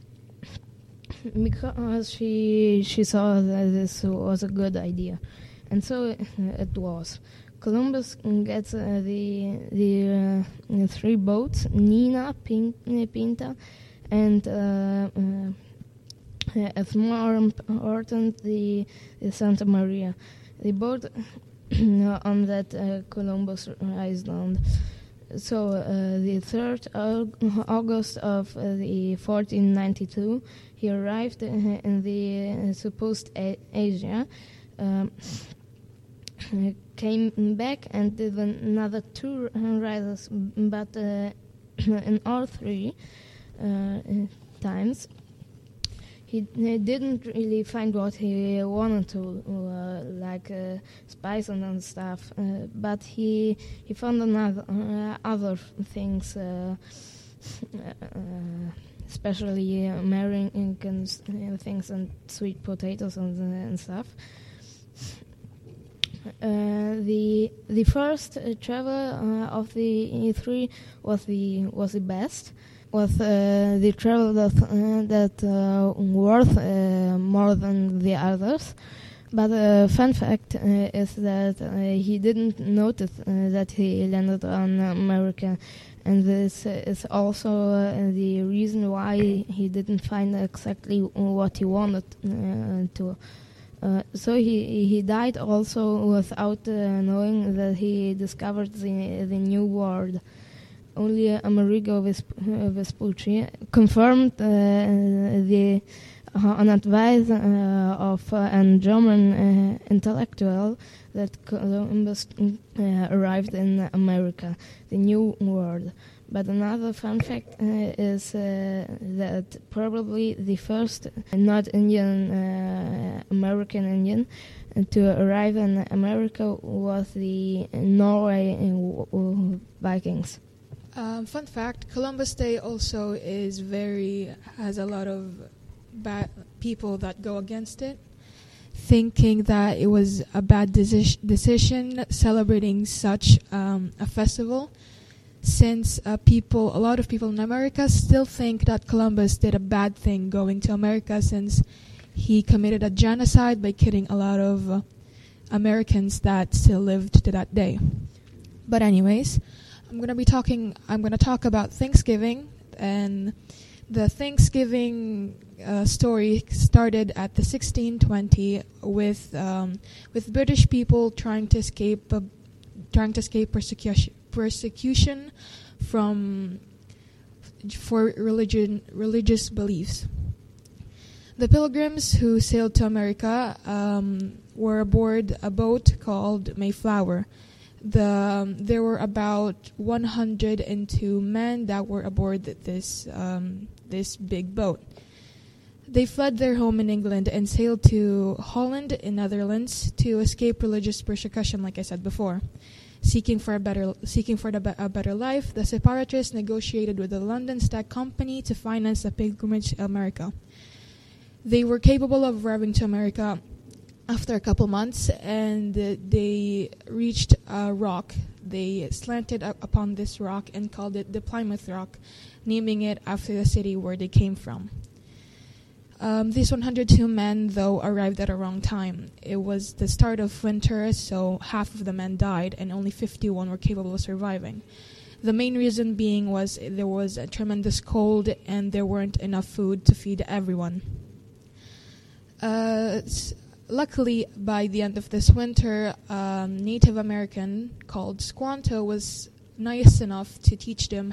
because she saw that this was a good idea, and so it was. Columbus gets the three boats: Nina, Pinta, and as more important, the Santa Maria, the boat on that Columbus Island. So the 3rd August of the 1492, he arrived in the supposed Asia, came back and did another 2 rides, but in all 3 times, he didn't really find what he wanted to, like spice and stuff. But he found other things, especially American things and sweet potatoes and stuff. The first travel of the 3 was the best. Was the travel that worth more than the others. But a fun fact is that he didn't notice that he landed on America, and this is also the reason why he didn't find exactly what he wanted to. So he died also without knowing that he discovered the new world. Only Amerigo Vespucci confirmed on advice of a German intellectual that Columbus arrived in America, the New World. But another fun fact is that probably the first not Indian, American Indian to arrive in America was the Norway Vikings. Fun fact, Columbus Day also has a lot of bad people that go against it, thinking that it was a bad decision celebrating such a festival. since a lot of people in America still think that Columbus did a bad thing going to America, since he committed a genocide by killing a lot of Americans that still lived to that day. But anyways, I'm going to talk about Thanksgiving, and the Thanksgiving story started at the 1620 with British people trying to escape persecution for religious beliefs. The Pilgrims who sailed to America were aboard a boat called Mayflower. There were about 102 men that were aboard this big boat. They fled their home in England and sailed to Holland in Netherlands to escape religious persecution, like I said before. Seeking for a better life, the separatists negotiated with the London Stock Company to finance a pilgrimage to America. They were capable of arriving to America after a couple months, and they reached a rock. They slanted upon this rock and called it the Plymouth Rock, naming it after the city where they came from. These 102 men, though, arrived at a wrong time. It was the start of winter, so half of the men died, and only 51 were capable of surviving. The main reason being was there was a tremendous cold, and there weren't enough food to feed everyone. Luckily, by the end of this winter, a Native American called Squanto was nice enough to teach them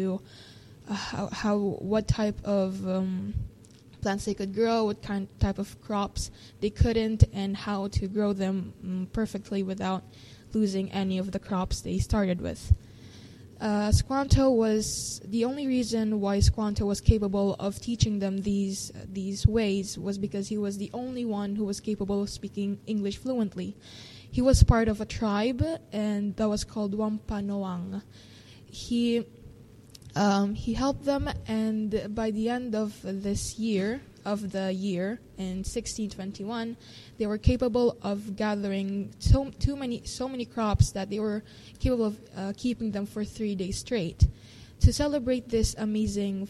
what type of plants they could grow, what type of crops they couldn't, and how to grow them perfectly without losing any of the crops they started with. Squanto was the only reason why Squanto was capable of teaching them these ways was because he was the only one who was capable of speaking English fluently. He was part of a tribe, and that was called Wampanoag. He helped them, and by the end of the year in 1621, they were capable of gathering so many crops that they were capable of keeping them for 3 days straight. To celebrate this amazing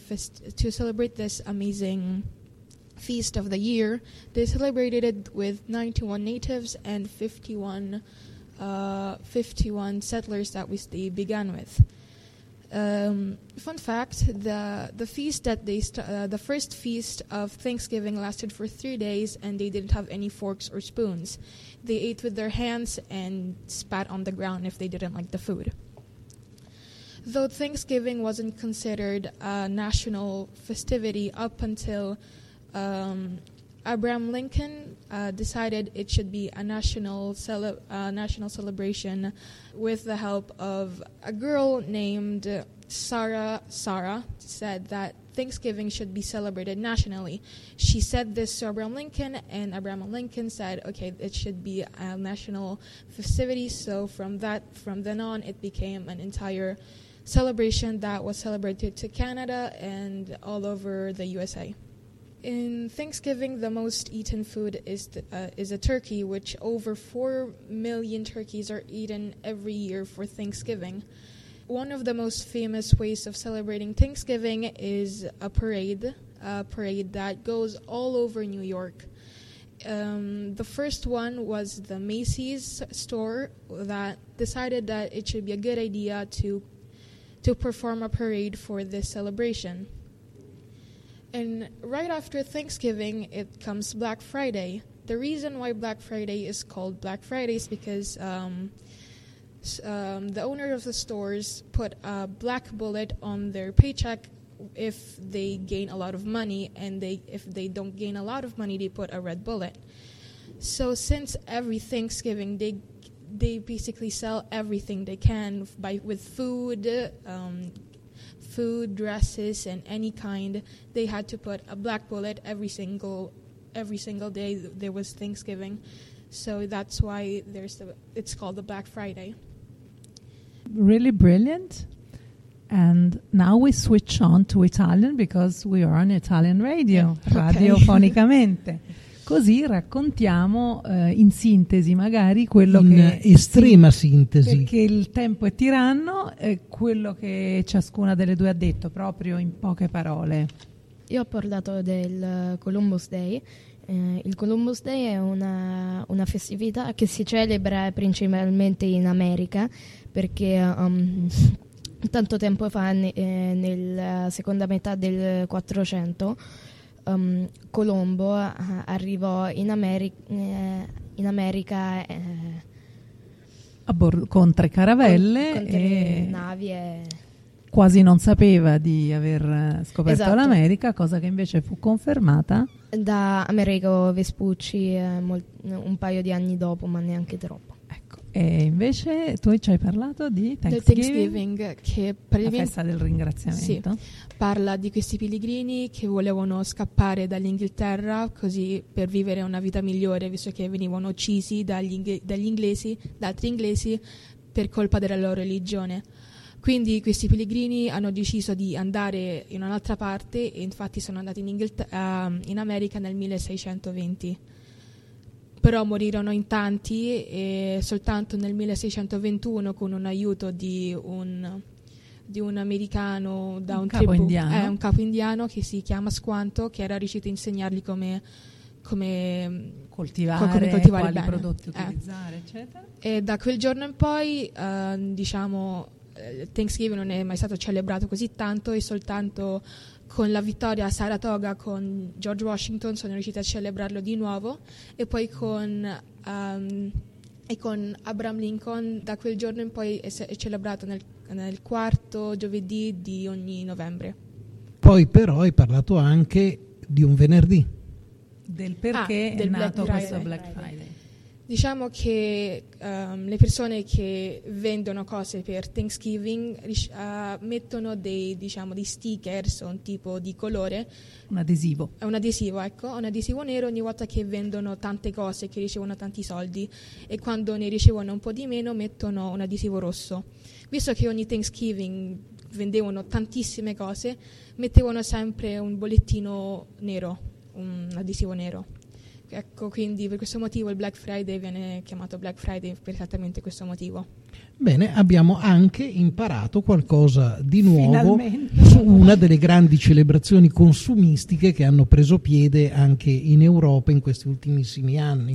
feast of the year, they celebrated it with 91 natives and 51 settlers that they began with. Fun fact: the feast that the first feast of Thanksgiving lasted for 3 days, and they didn't have any forks or spoons. They ate with their hands and spat on the ground if they didn't like the food. Though Thanksgiving wasn't considered a national festivity up until Abraham Lincoln decided it should be a national celebration with the help of a girl named Sarah said that Thanksgiving should be celebrated nationally. She said this to Abraham Lincoln, and Abraham Lincoln said, okay, it should be a national festivity. So from then on, it became an entire celebration that was celebrated to Canada and all over the USA. In Thanksgiving, the most eaten food is a turkey, which over 4 million turkeys are eaten every year for Thanksgiving. One of the most famous ways of celebrating Thanksgiving is a parade that goes all over New York. The first one was the Macy's store that decided that it should be a good idea to perform a parade for this celebration. And right after Thanksgiving, it comes Black Friday. The reason why Black Friday is called Black Friday is because the owner of the stores put a black bullet on their paycheck if they gain a lot of money, and if they don't gain a lot of money, they put a red bullet. So since every Thanksgiving, they basically sell everything they can with food, dresses, and any kind. They had to put a black bullet every single day there was Thanksgiving. So that's why it's called the Black Friday. Really brilliant. And now we switch on to Italian because we are on Italian radio, radiofonicamente. così raccontiamo in sintesi magari quello in che estrema sintesi, perché il tempo è tiranno, quello che ciascuna delle due ha detto, proprio in poche parole. Io ho parlato del Columbus Day. Il Columbus Day è una festività che si celebra principalmente in America, perché tanto tempo fa, nella seconda metà del 400, Colombo arrivò in America con 3 caravelle con 3 e navi quasi non sapeva di aver scoperto Esatto. l'America, cosa che invece fu confermata da Amerigo Vespucci un paio di anni dopo, ma neanche troppo. E invece tu ci hai parlato di Del Thanksgiving, Thanksgiving, che la praticamente festa del ringraziamento. Sì, parla di questi pellegrini che volevano scappare dall'Inghilterra così per vivere una vita migliore, visto che venivano uccisi da altri inglesi per colpa della loro religione. Quindi questi pellegrini hanno deciso di andare in un'altra parte e infatti sono andati in America nel 1620. Però morirono in tanti e soltanto nel 1621, con un aiuto di un americano, da un capo indiano. Un capo indiano che si chiama Squanto, che era riuscito a insegnargli come coltivare quali bene. prodotti utilizzare, eccetera. E da quel giorno in poi, Thanksgiving non è mai stato celebrato così tanto, e soltanto con la vittoria a Saratoga con George Washington sono riusciti a celebrarlo di nuovo, e poi con Abraham Lincoln da quel giorno in poi è celebrato nel quarto giovedì di ogni novembre. Poi però hai parlato anche di un venerdì. Del perché del è nato Black questo Friday. Black Friday. Diciamo che le persone che vendono cose per Thanksgiving mettono dei stickers o un tipo di colore. Un adesivo. È un adesivo, ecco, un adesivo nero ogni volta che vendono tante cose, che ricevono tanti soldi, e quando ne ricevono un po' di meno mettono un adesivo rosso. Visto che ogni Thanksgiving vendevano tantissime cose, mettevano sempre un bollettino nero, un adesivo nero. Ecco, quindi per questo motivo il Black Friday viene chiamato Black Friday, per esattamente questo motivo. Bene, abbiamo anche imparato qualcosa di nuovo Finalmente. su una delle grandi celebrazioni consumistiche che hanno preso piede anche in Europa in questi ultimissimi anni.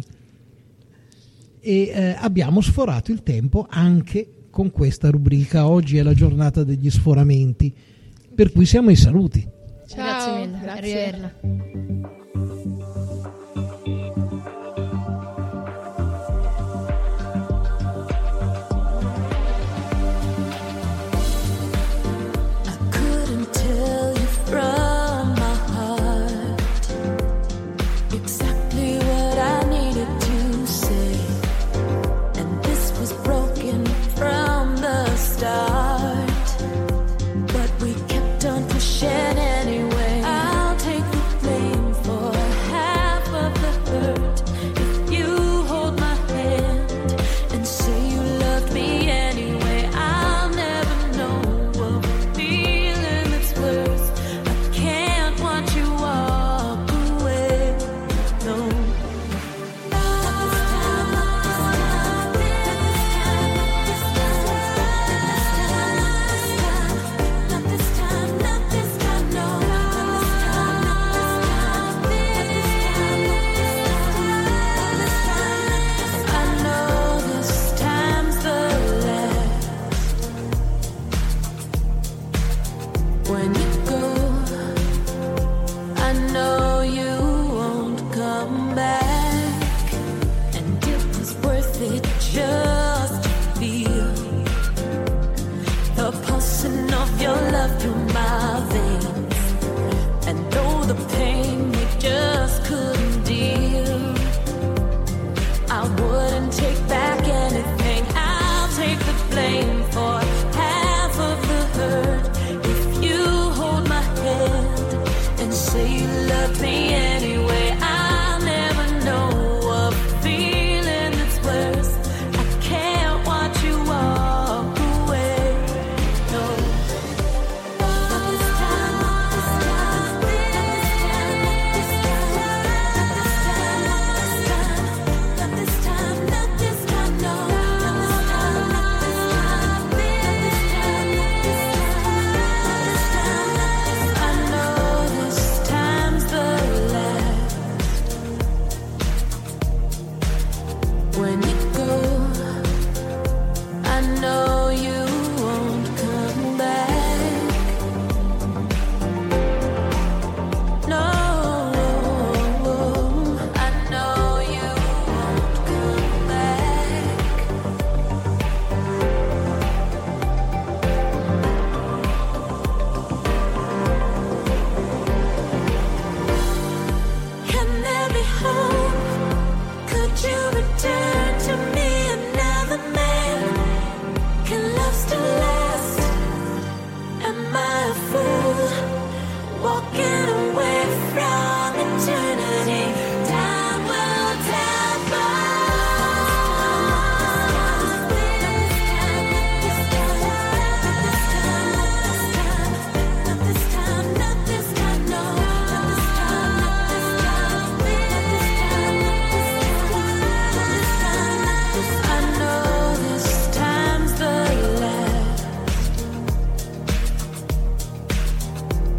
E abbiamo sforato il tempo anche con questa rubrica. Oggi è la giornata degli sforamenti, per cui siamo ai saluti. Ciao, Grazie mille, grazie. arrivederla. Couldn't tell you from my heart exactly what I needed to say, and this was broken from the start, but we kept on pushing anyway. I'll take the blame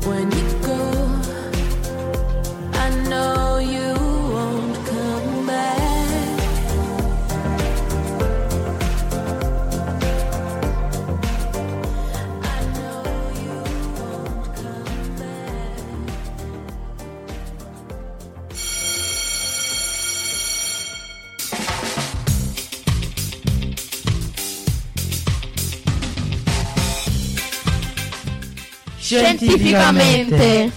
when you go, I know you won't come back. I know you won't come back. Scientificamente.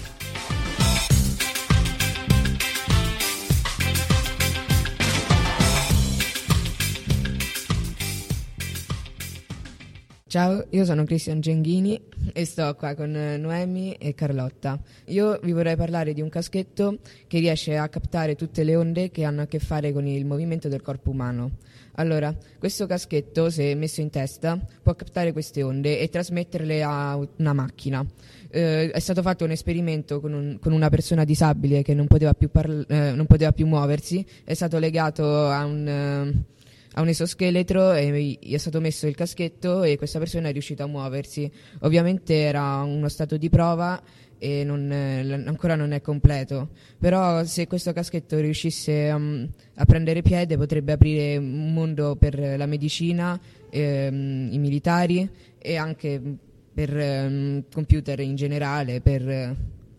Ciao, io sono Cristian Genghini e sto qua con Noemi e Carlotta. Io vi vorrei parlare di un caschetto che riesce a captare tutte le onde che hanno a che fare con il movimento del corpo umano. Allora, questo caschetto, se messo in testa, può captare queste onde e trasmetterle a una macchina. È stato fatto un esperimento con una persona disabile che non poteva più muoversi, è stato legato a un esoscheletro e gli è stato messo il caschetto e questa persona è riuscita a muoversi. Ovviamente era uno stato di prova e ancora non è completo, però se questo caschetto riuscisse a prendere piede potrebbe aprire un mondo per la medicina, i militari e anche per computer in generale, per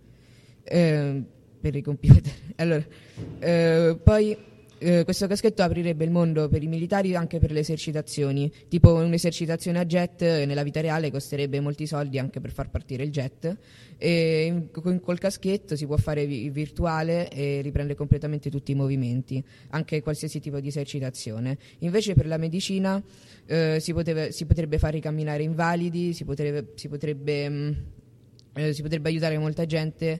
i computer. Allora, poi questo caschetto aprirebbe il mondo per i militari e anche per le esercitazioni, tipo un'esercitazione a jet nella vita reale costerebbe molti soldi anche per far partire il jet, e col caschetto si può fare virtuale e riprende completamente tutti i movimenti, anche qualsiasi tipo di esercitazione. Invece per la medicina si potrebbe fare camminare invalidi, si potrebbe aiutare molta gente,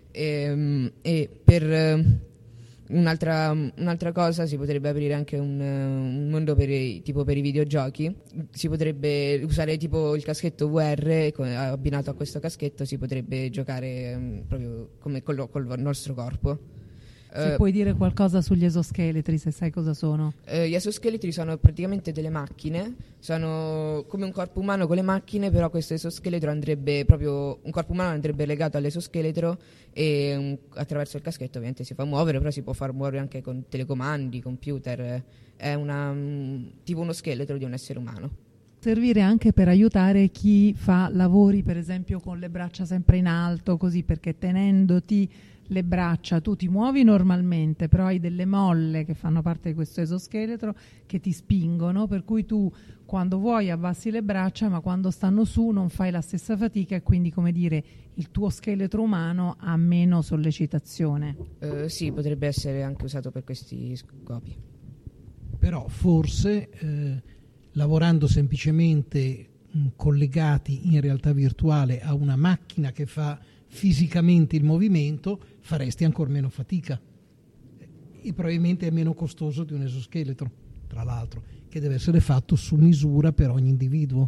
e per un'altra cosa si potrebbe aprire anche un mondo per i videogiochi. Si potrebbe usare tipo il caschetto VR e abbinato a questo caschetto si potrebbe giocare proprio come col nostro corpo. Se puoi dire qualcosa sugli esoscheletri, se sai cosa sono. Gli esoscheletri sono praticamente delle macchine, sono come un corpo umano con le macchine, però questo esoscheletro un corpo umano andrebbe legato all'esoscheletro e attraverso il caschetto ovviamente si fa muovere, però si può far muovere anche con telecomandi, computer, è tipo uno scheletro di un essere umano. Servire anche per aiutare chi fa lavori per esempio con le braccia sempre in alto, così, perché tenendoti le braccia tu ti muovi normalmente, però hai delle molle che fanno parte di questo esoscheletro che ti spingono, per cui tu quando vuoi abbassi le braccia, ma quando stanno su non fai la stessa fatica e quindi, come dire, il tuo scheletro umano ha meno sollecitazione. Sì, potrebbe essere anche usato per questi scopi. Però forse lavorando semplicemente collegati in realtà virtuale a una macchina che fa fisicamente il movimento, faresti ancora meno fatica e probabilmente è meno costoso di un esoscheletro, tra l'altro, che deve essere fatto su misura per ogni individuo.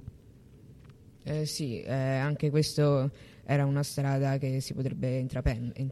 Sì, anche questo era una strada che si potrebbe intraprendere.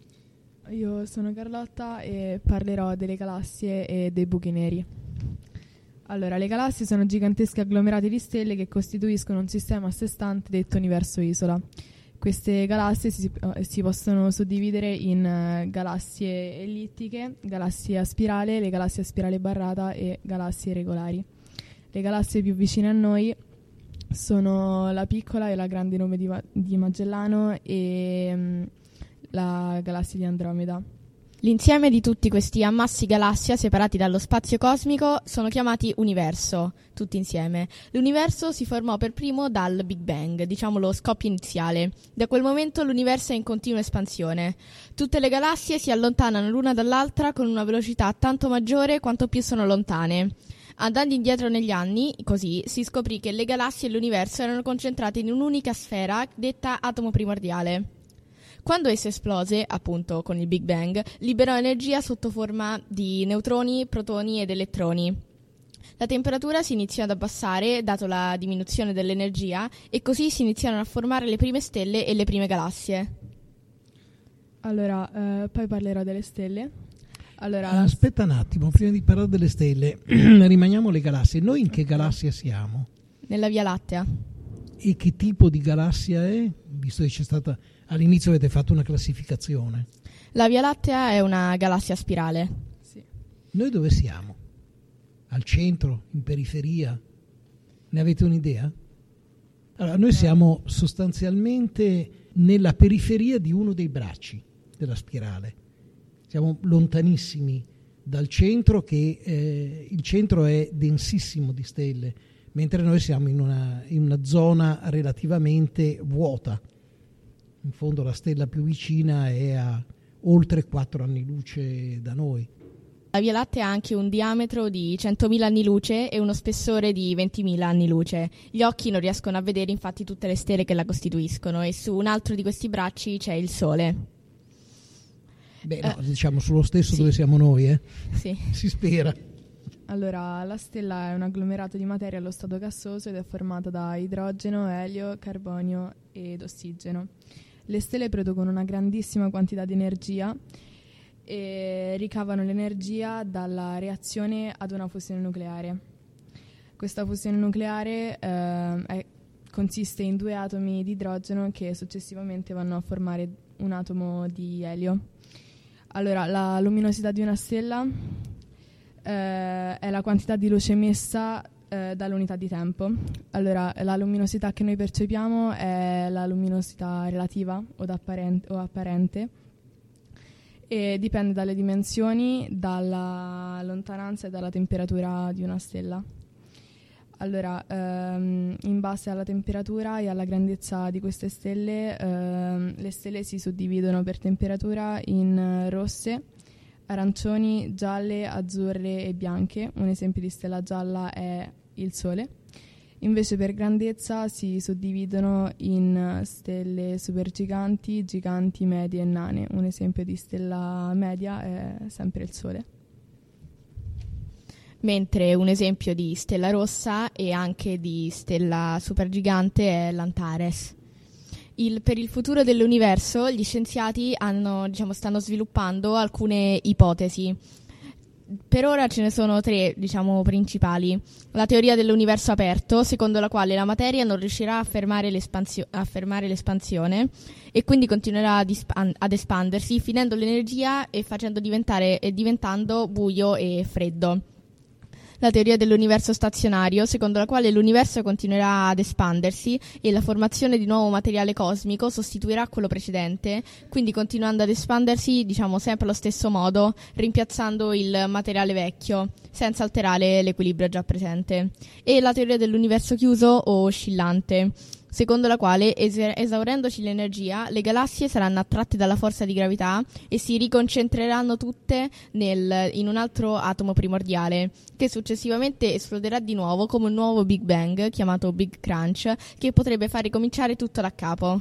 Io sono Carlotta e parlerò delle galassie e dei buchi neri. Allora, le galassie sono giganteschi agglomerati di stelle che costituiscono un sistema a sé stante detto universo isola. Queste galassie si possono suddividere in galassie ellittiche, galassie a spirale, le galassie a spirale barrata e galassie regolari. Le galassie più vicine a noi sono la piccola e la grande nome di Magellano e la galassia di Andromeda. L'insieme di tutti questi ammassi galassia separati dallo spazio cosmico sono chiamati universo, tutti insieme. L'universo si formò per primo dal Big Bang, diciamo lo scoppio iniziale. Da quel momento l'universo è in continua espansione. Tutte le galassie si allontanano l'una dall'altra con una velocità tanto maggiore quanto più sono lontane. Andando indietro negli anni, così, si scoprì che le galassie e l'universo erano concentrati in un'unica sfera detta atomo primordiale. Quando esso esplose, appunto con il Big Bang, liberò energia sotto forma di neutroni, protoni ed elettroni. La temperatura si iniziò ad abbassare, dato la diminuzione dell'energia, e così si iniziarono a formare le prime stelle e le prime galassie. Allora, poi parlerò delle stelle. Allora, aspetta un attimo, prima di parlare delle stelle, rimaniamo alle galassie. Noi in che galassia siamo? Nella Via Lattea. E che tipo di galassia è? Visto che c'è stata all'inizio avete fatto una classificazione. La Via Lattea è una galassia spirale. Noi dove siamo? Al centro? In periferia? Ne avete un'idea? Allora, noi siamo sostanzialmente nella periferia di uno dei bracci della spirale. Siamo lontanissimi dal centro, che il centro è densissimo di stelle, mentre noi siamo in una zona relativamente vuota. In fondo la stella più vicina è a oltre 4 anni luce da noi. La Via Lattea ha anche un diametro di 100.000 anni luce e uno spessore di 20.000 anni luce. Gli occhi non riescono a vedere infatti tutte le stelle che la costituiscono, e su un altro di questi bracci c'è il Sole. Beh, no, diciamo sullo stesso sì. dove siamo noi, Sì. Si spera. Allora, la stella è un agglomerato di materia allo stato gassoso ed è formata da idrogeno, elio, carbonio ed ossigeno. Le stelle producono una grandissima quantità di energia e ricavano l'energia dalla reazione ad una fusione nucleare. Questa fusione nucleare consiste in 2 atomi di idrogeno che successivamente vanno a formare un atomo di elio. Allora, la luminosità di una stella è la quantità di luce emessa dall'unità di tempo. Allora, la luminosità che noi percepiamo è la luminosità relativa o apparente, e dipende dalle dimensioni, dalla lontananza e dalla temperatura di una stella. Allora, in base alla temperatura e alla grandezza di queste stelle, le stelle si suddividono per temperatura in rosse, arancioni, gialle, azzurre e bianche. Un esempio di stella gialla è il Sole. Invece per grandezza si suddividono in stelle supergiganti, giganti, medie e nane. Un esempio di stella media è sempre il Sole. Mentre un esempio di stella rossa e anche di stella supergigante è l'Antares. Per il futuro dell'universo gli scienziati stanno sviluppando alcune ipotesi. Per ora ce ne sono 3, principali. La teoria dell'universo aperto, secondo la quale la materia non riuscirà a fermare l'espansione e quindi continuerà ad espandersi, finendo l'energia e diventando buio e freddo. La teoria dell'universo stazionario, secondo la quale l'universo continuerà ad espandersi e la formazione di nuovo materiale cosmico sostituirà quello precedente, quindi continuando ad espandersi, sempre allo stesso modo, rimpiazzando il materiale vecchio, senza alterare l'equilibrio già presente. E la teoria dell'universo chiuso o oscillante, secondo la quale, esaurendoci l'energia, le galassie saranno attratte dalla forza di gravità e si riconcentreranno tutte in un altro atomo primordiale, che successivamente esploderà di nuovo come un nuovo Big Bang, chiamato Big Crunch, che potrebbe far ricominciare tutto da capo.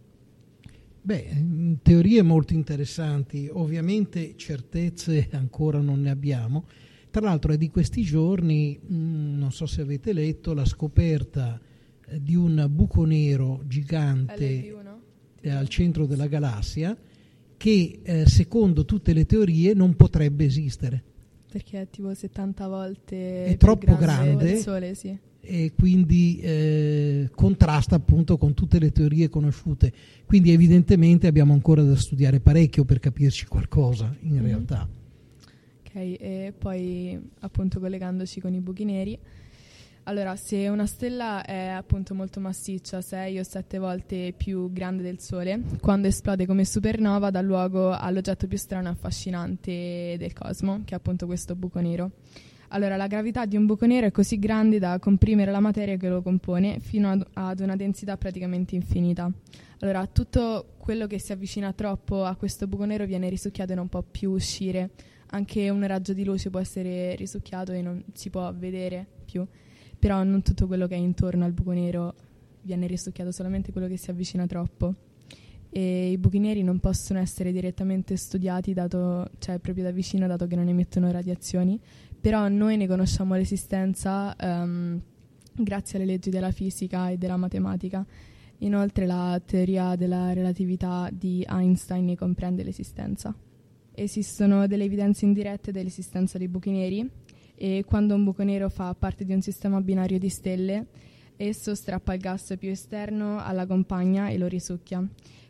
Beh, teorie molto interessanti. Ovviamente certezze ancora non ne abbiamo. Tra l'altro è di questi giorni, non so se avete letto, la scoperta di un buco nero gigante al centro della galassia che secondo tutte le teorie non potrebbe esistere. Perché è tipo 70 volte è troppo grande del Sole, sì. E quindi contrasta appunto con tutte le teorie conosciute. Quindi evidentemente abbiamo ancora da studiare parecchio per capirci qualcosa in realtà. Ok, e poi appunto collegandoci con i buchi neri, allora, se una stella è appunto molto massiccia, 6 o 7 volte più grande del Sole, quando esplode come supernova dà luogo all'oggetto più strano e affascinante del cosmo, che è appunto questo buco nero. Allora, la gravità di un buco nero è così grande da comprimere la materia che lo compone fino ad una densità praticamente infinita. Allora, tutto quello che si avvicina troppo a questo buco nero viene risucchiato e non può più uscire. Anche un raggio di luce può essere risucchiato e non si può vedere più. Però non tutto quello che è intorno al buco nero viene risucchiato, solamente quello che si avvicina troppo. E i buchi neri non possono essere direttamente studiati, proprio da vicino, dato che non emettono radiazioni, però noi ne conosciamo l'esistenza grazie alle leggi della fisica e della matematica. Inoltre la teoria della relatività di Einstein ne comprende l'esistenza. Esistono delle evidenze indirette dell'esistenza dei buchi neri, e quando un buco nero fa parte di un sistema binario di stelle, esso strappa il gas più esterno alla compagna e lo risucchia.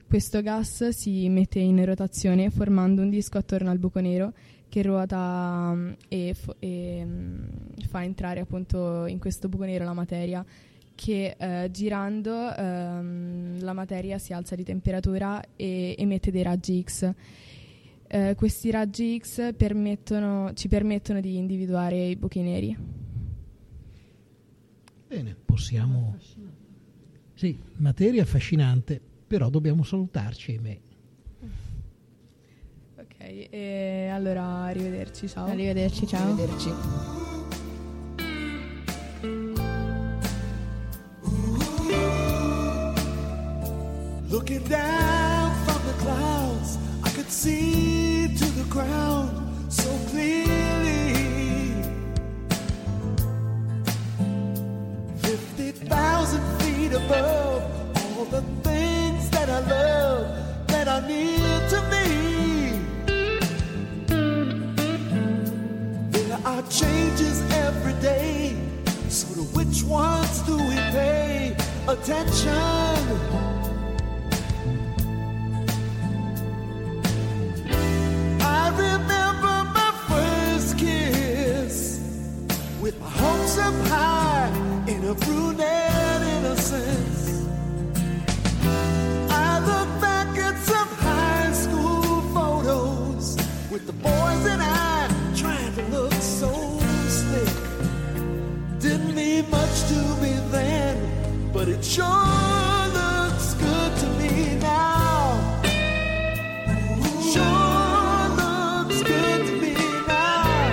Questo gas si mette in rotazione formando un disco attorno al buco nero che ruota e fa entrare appunto in questo buco nero la materia, che girando la materia si alza di temperatura e emette dei raggi X. Questi raggi X ci permettono di individuare i buchi neri. Bene, possiamo... Sì, materia affascinante, però dobbiamo salutarci, ahimè. Ok, e allora arrivederci, ciao. Arrivederci, ciao. Arrivederci. Looking down from the clouds, I could see to the ground so clearly. 50,000 feet above, all the things that I love, that are near to me. There are changes every day, so to which ones do we pay attention? I remember my first kiss, with my hopes up high in a brunette innocence. I look back at some high school photos with the boys and I trying to look so slick. Didn't mean much to me then, but it sure looks good to me now. Sure looks good to me now.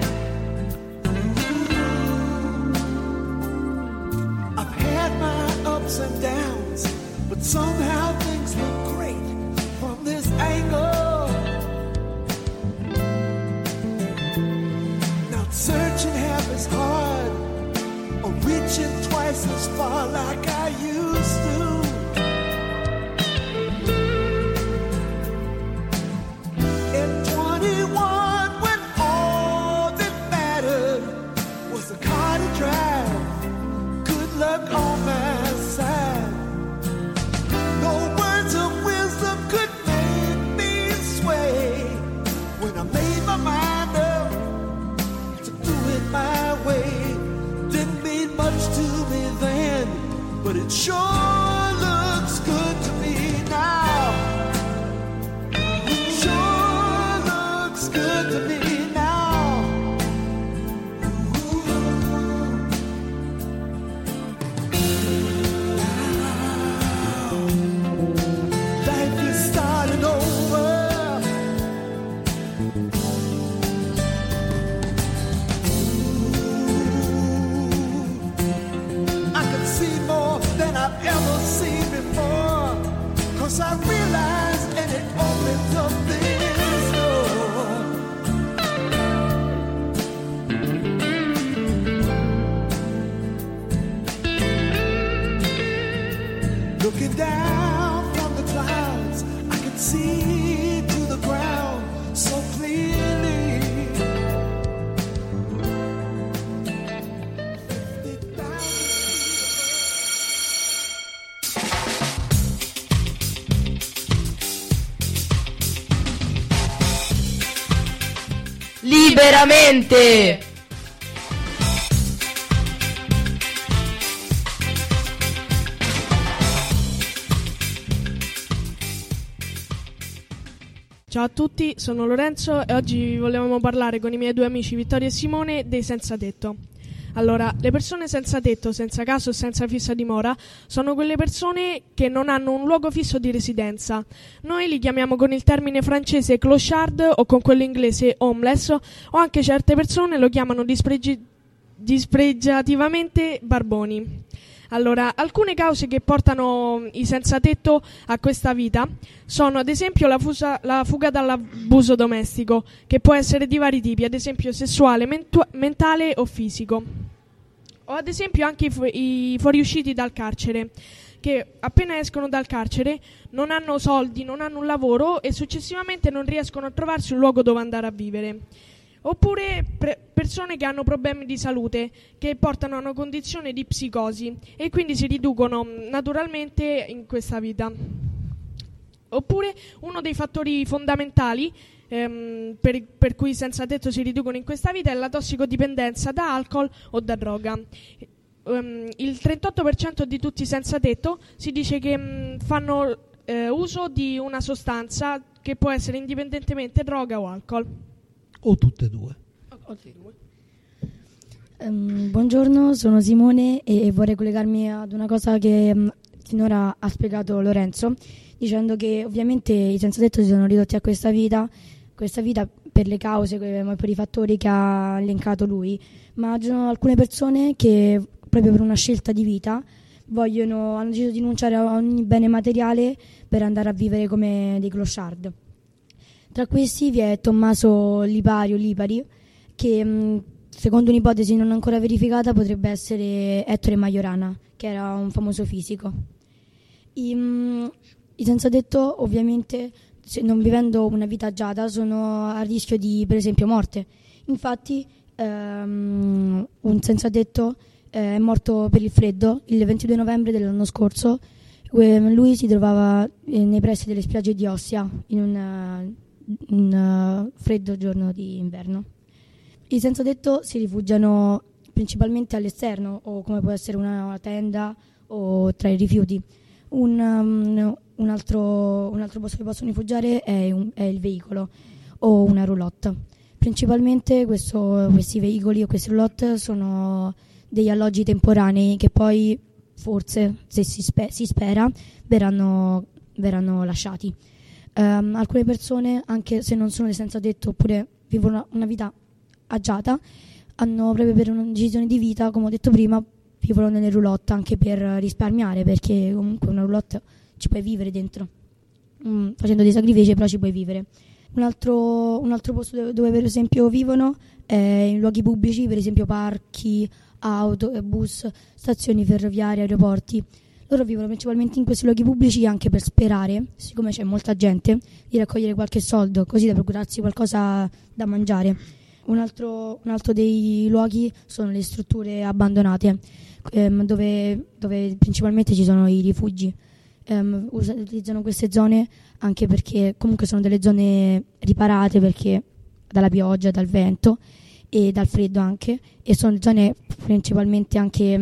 I've had my ups and downs, but somehow things look great from this angle. Not searching half as hard, or reaching twice as far like I used to. In 21, when all that mattered was a car to drive, good luck on my side. No words of wisdom could make me sway when I made my mind up to do it my way. Didn't mean much to me then, but it sure looks good to me now. Sure looks good to me now. Life is starting over. I can see more than I've ever seen before, 'cause I realize and it opens up this door. Looking down from the clouds, I can see to the ground so clearly. Liberamente! Ciao a tutti, sono Lorenzo e oggi vi volevamo parlare con i miei due amici Vittorio e Simone dei senza tetto. Allora, le persone senza tetto, senza casa o senza fissa dimora sono quelle persone che non hanno un luogo fisso di residenza. Noi li chiamiamo con il termine francese clochard o con quello inglese homeless, o anche certe persone lo chiamano dispregiativamente barboni. Allora, alcune cause che portano i senza tetto a questa vita sono ad esempio la fuga dall'abuso domestico, che può essere di vari tipi, ad esempio sessuale, mentale o fisico. O ad esempio anche i fuoriusciti dal carcere, che appena escono dal carcere non hanno soldi, non hanno un lavoro e successivamente non riescono a trovarsi un luogo dove andare a vivere. Oppure persone che hanno problemi di salute che portano a una condizione di psicosi e quindi si riducono naturalmente in questa vita. Oppure uno dei fattori fondamentali per cui i senza tetto si riducono in questa vita è la tossicodipendenza da alcol o da droga. Il 38% di tutti i senza tetto si dice che fanno uso di una sostanza che può essere indipendentemente droga o alcol. O tutte e due. Buongiorno, sono Simone e vorrei collegarmi ad una cosa che finora ha spiegato Lorenzo, dicendo che ovviamente i senza tetto si sono ridotti a questa vita per le cause, per i fattori che ha elencato lui, ma ci sono alcune persone che proprio per una scelta di vita hanno deciso di rinunciare a ogni bene materiale per andare a vivere come dei clochard. Tra questi vi è Tommaso Lipari, che secondo un'ipotesi non ancora verificata potrebbe essere Ettore Majorana, che era un famoso fisico. I senza tetto ovviamente, non vivendo una vita agiata, sono a rischio di, per esempio, morte. Infatti un senza tetto è morto per il freddo il 22 novembre dell'anno scorso. Lui si trovava nei pressi delle spiagge di Ostia in un freddo giorno di inverno. I senza tetto si rifugiano principalmente all'esterno, o come può essere una tenda o tra i rifiuti. Un altro posto che possono rifugiare è il veicolo o una roulotte. Principalmente questi veicoli o questi roulotte sono degli alloggi temporanei che poi forse, se si spera, verranno lasciati. Alcune persone, anche se non sono dei senza tetto oppure vivono una vita agiata, hanno proprio per una decisione di vita, come ho detto prima, vivono nelle roulotte anche per risparmiare, perché comunque una roulotte ci puoi vivere dentro, facendo dei sacrifici, però ci puoi vivere. Un altro posto dove per esempio vivono è in luoghi pubblici, per esempio parchi, auto, bus, stazioni ferroviarie, aeroporti. Loro vivono principalmente in questi luoghi pubblici anche per sperare, siccome c'è molta gente, di raccogliere qualche soldo, così da procurarsi qualcosa da mangiare. Un altro dei luoghi sono le strutture abbandonate, dove principalmente ci sono i rifugi. Utilizzano queste zone anche perché comunque sono delle zone riparate, perché dalla pioggia, dal vento e dal freddo anche, e sono zone principalmente anche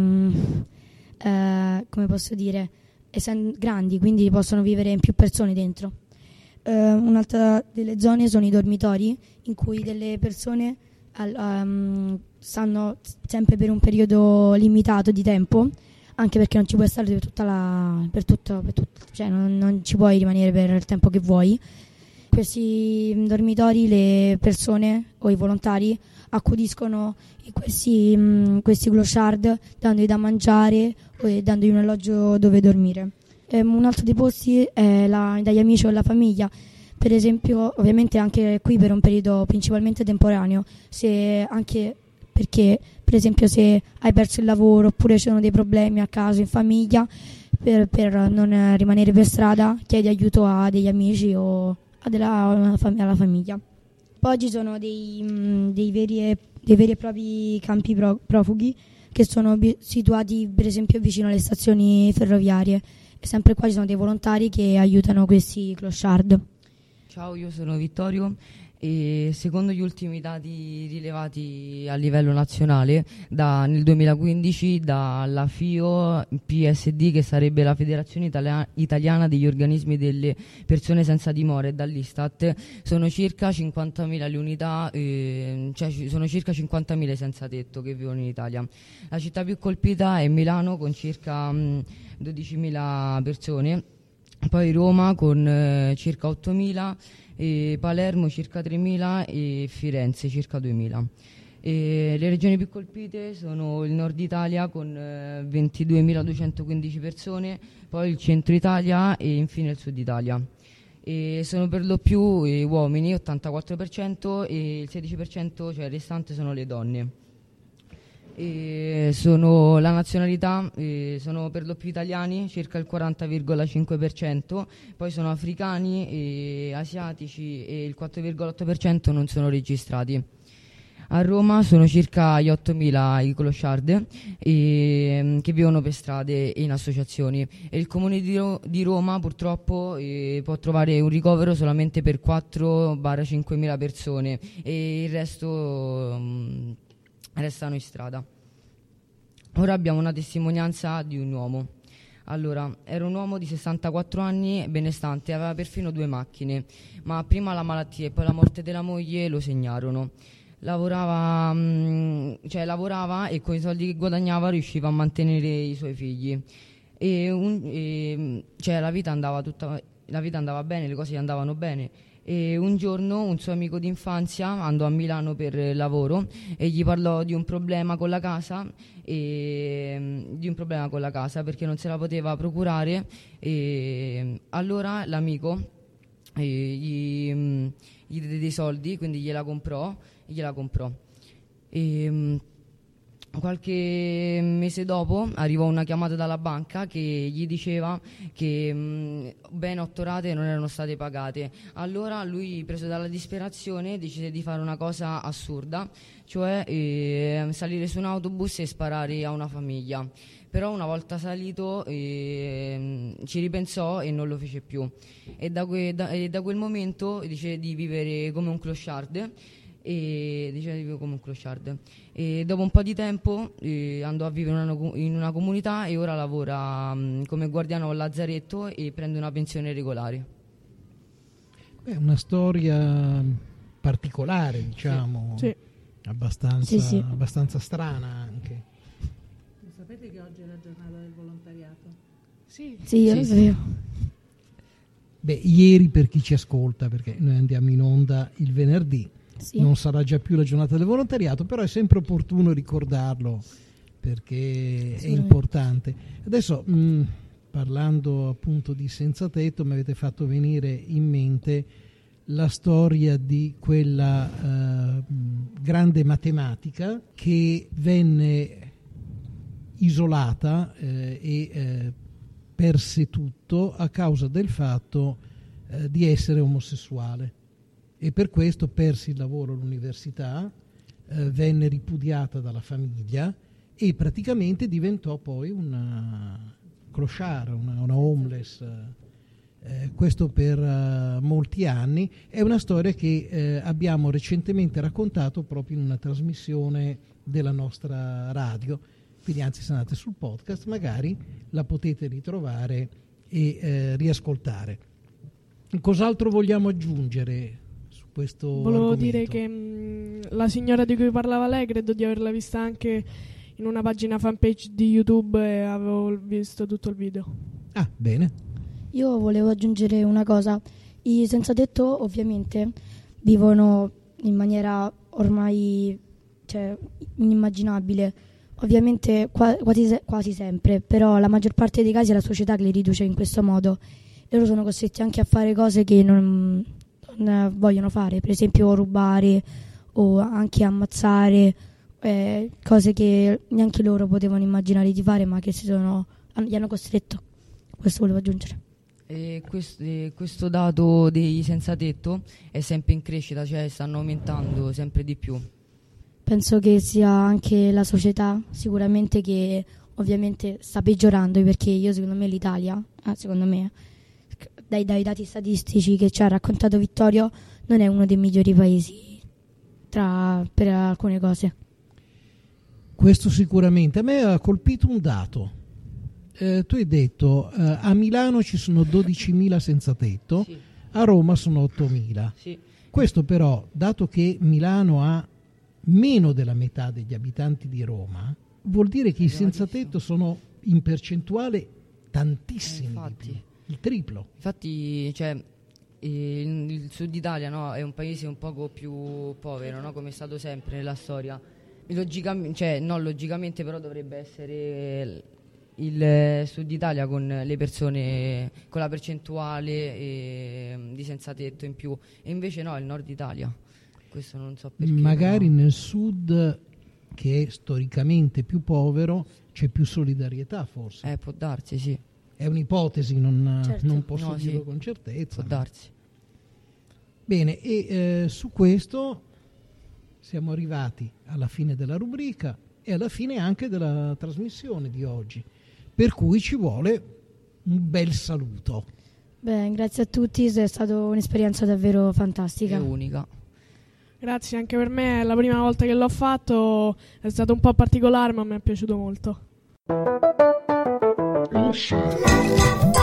come posso dire, grandi, quindi possono vivere più persone dentro. Un'altra delle zone sono i dormitori, in cui delle persone stanno sempre per un periodo limitato di tempo, anche perché non ci puoi stare cioè non ci puoi rimanere per il tempo che vuoi. Questi dormitori, le persone o i volontari accudiscono questi clochard, dandogli da mangiare e dandogli un alloggio dove dormire. Un altro dei posti è dagli amici o la famiglia, per esempio, ovviamente anche qui per un periodo principalmente temporaneo, anche perché per esempio se hai perso il lavoro oppure ci sono dei problemi a casa, in famiglia, per non rimanere per strada, chiedi aiuto a degli amici o alla famiglia. Poi ci sono dei veri e propri campi profughi che sono situati per esempio vicino alle stazioni ferroviarie, e sempre qua ci sono dei volontari che aiutano questi clochard. Ciao, io sono Vittorio e secondo gli ultimi dati rilevati a livello nazionale nel 2015 dalla FIO PSD, che sarebbe la Federazione Italiana degli Organismi delle Persone Senza Dimora, e dall'Istat sono circa 50.000 le unità, sono circa 50.000 senza tetto che vivono in Italia. La città più colpita è Milano con circa 12.000 persone, poi Roma con circa 8.000, e Palermo circa 3.000 e Firenze circa 2.000. Le regioni più colpite sono il nord Italia con 22.215 persone, poi il centro Italia e infine il sud Italia. Sono per lo più uomini, 84%, e il 16%, cioè il restante, sono le donne. La nazionalità sono per lo più italiani, circa il 40,5%, poi sono africani e asiatici, e il 4,8% non sono registrati. A Roma sono circa gli 8.000 i clochard che vivono per strade e in associazioni, e il comune di Roma purtroppo può trovare un ricovero solamente per 4-5.000 persone e il resto restano in strada. Ora abbiamo una testimonianza di un uomo. Allora, era un uomo di 64 anni, benestante, aveva perfino 2 macchine, ma prima la malattia e poi la morte della moglie lo segnarono. Lavorava e con i soldi che guadagnava riusciva a mantenere i suoi figli. La vita andava bene, le cose gli andavano bene. E un giorno un suo amico d'infanzia andò a Milano per lavoro e gli parlò di un problema con la casa perché non se la poteva procurare, e allora l'amico gli diede dei soldi, quindi gliela comprò. Qualche mese dopo arrivò una chiamata dalla banca che gli diceva che ben 8 rate non erano state pagate. Allora lui, preso dalla disperazione, decise di fare una cosa assurda, cioè salire su un autobus e sparare a una famiglia. Però una volta salito ci ripensò e non lo fece più, e da quel momento decise di vivere come un clochard. E dopo un po' di tempo andò a vivere in una comunità e ora lavora come guardiano al lazzaretto e prende una pensione regolare. È una storia particolare, diciamo, sì. Abbastanza strana anche. Lo sapete che oggi è la giornata del volontariato? Sì, io lo sapevo. Beh, ieri, per chi ci ascolta, perché noi andiamo in onda il venerdì, non sarà già più la giornata del volontariato, però è sempre opportuno ricordarlo perché è importante. Adesso, parlando appunto di Senza Tetto, mi avete fatto venire in mente la storia di quella grande matematica che venne isolata e perse tutto a causa del fatto di essere omosessuale. E per questo perse il lavoro all'università, venne ripudiata dalla famiglia e praticamente diventò poi una clochard, una homeless, questo per molti anni. È una storia che abbiamo recentemente raccontato proprio in una trasmissione della nostra radio, quindi anzi se andate sul podcast magari la potete ritrovare e riascoltare. Cos'altro vogliamo aggiungere? Volevo dire che la signora di cui parlava lei credo di averla vista anche in una pagina fanpage di YouTube e avevo visto tutto il video. Ah, bene. Io volevo aggiungere una cosa. I senza tetto ovviamente vivono in maniera ormai inimmaginabile, ovviamente quasi sempre, però la maggior parte dei casi è la società che li riduce in questo modo. Loro sono costretti anche a fare cose che non vogliono fare, per esempio rubare o anche ammazzare, cose che neanche loro potevano immaginare di fare ma che gli hanno costretto. Questo volevo aggiungere. E questo dato dei senza tetto è sempre in crescita, cioè stanno aumentando sempre di più. Penso che sia anche la società sicuramente che ovviamente sta peggiorando, perché secondo me l'Italia, dai dati statistici che ci ha raccontato Vittorio, non è uno dei migliori paesi per alcune cose. Questo sicuramente. A me ha colpito un dato. Tu hai detto a Milano ci sono 12.000 senza tetto, sì. A Roma sono 8.000. Sì. Questo però, dato che Milano ha meno della metà degli abitanti di Roma, vuol dire che i senza tetto sono in percentuale tantissimi, infatti. Il triplo. Infatti, il Sud Italia, no, è un paese un poco più povero, no, come è stato sempre nella storia. Non logicamente, però dovrebbe essere il Sud Italia con le persone con la percentuale di senza tetto in più, e invece no, il Nord Italia. Questo non so perché. Magari nel Sud, che è storicamente più povero, c'è più solidarietà, forse. Può darsi, sì. È un'ipotesi, non posso dirlo con certezza. Può darsi. Bene, e su questo siamo arrivati alla fine della rubrica e alla fine anche della trasmissione di oggi, per cui ci vuole un bel saluto. Beh, grazie a tutti, è stata un'esperienza davvero fantastica. È unica. Grazie, anche per me è la prima volta che l'ho fatto, è stato un po' particolare ma mi è piaciuto molto.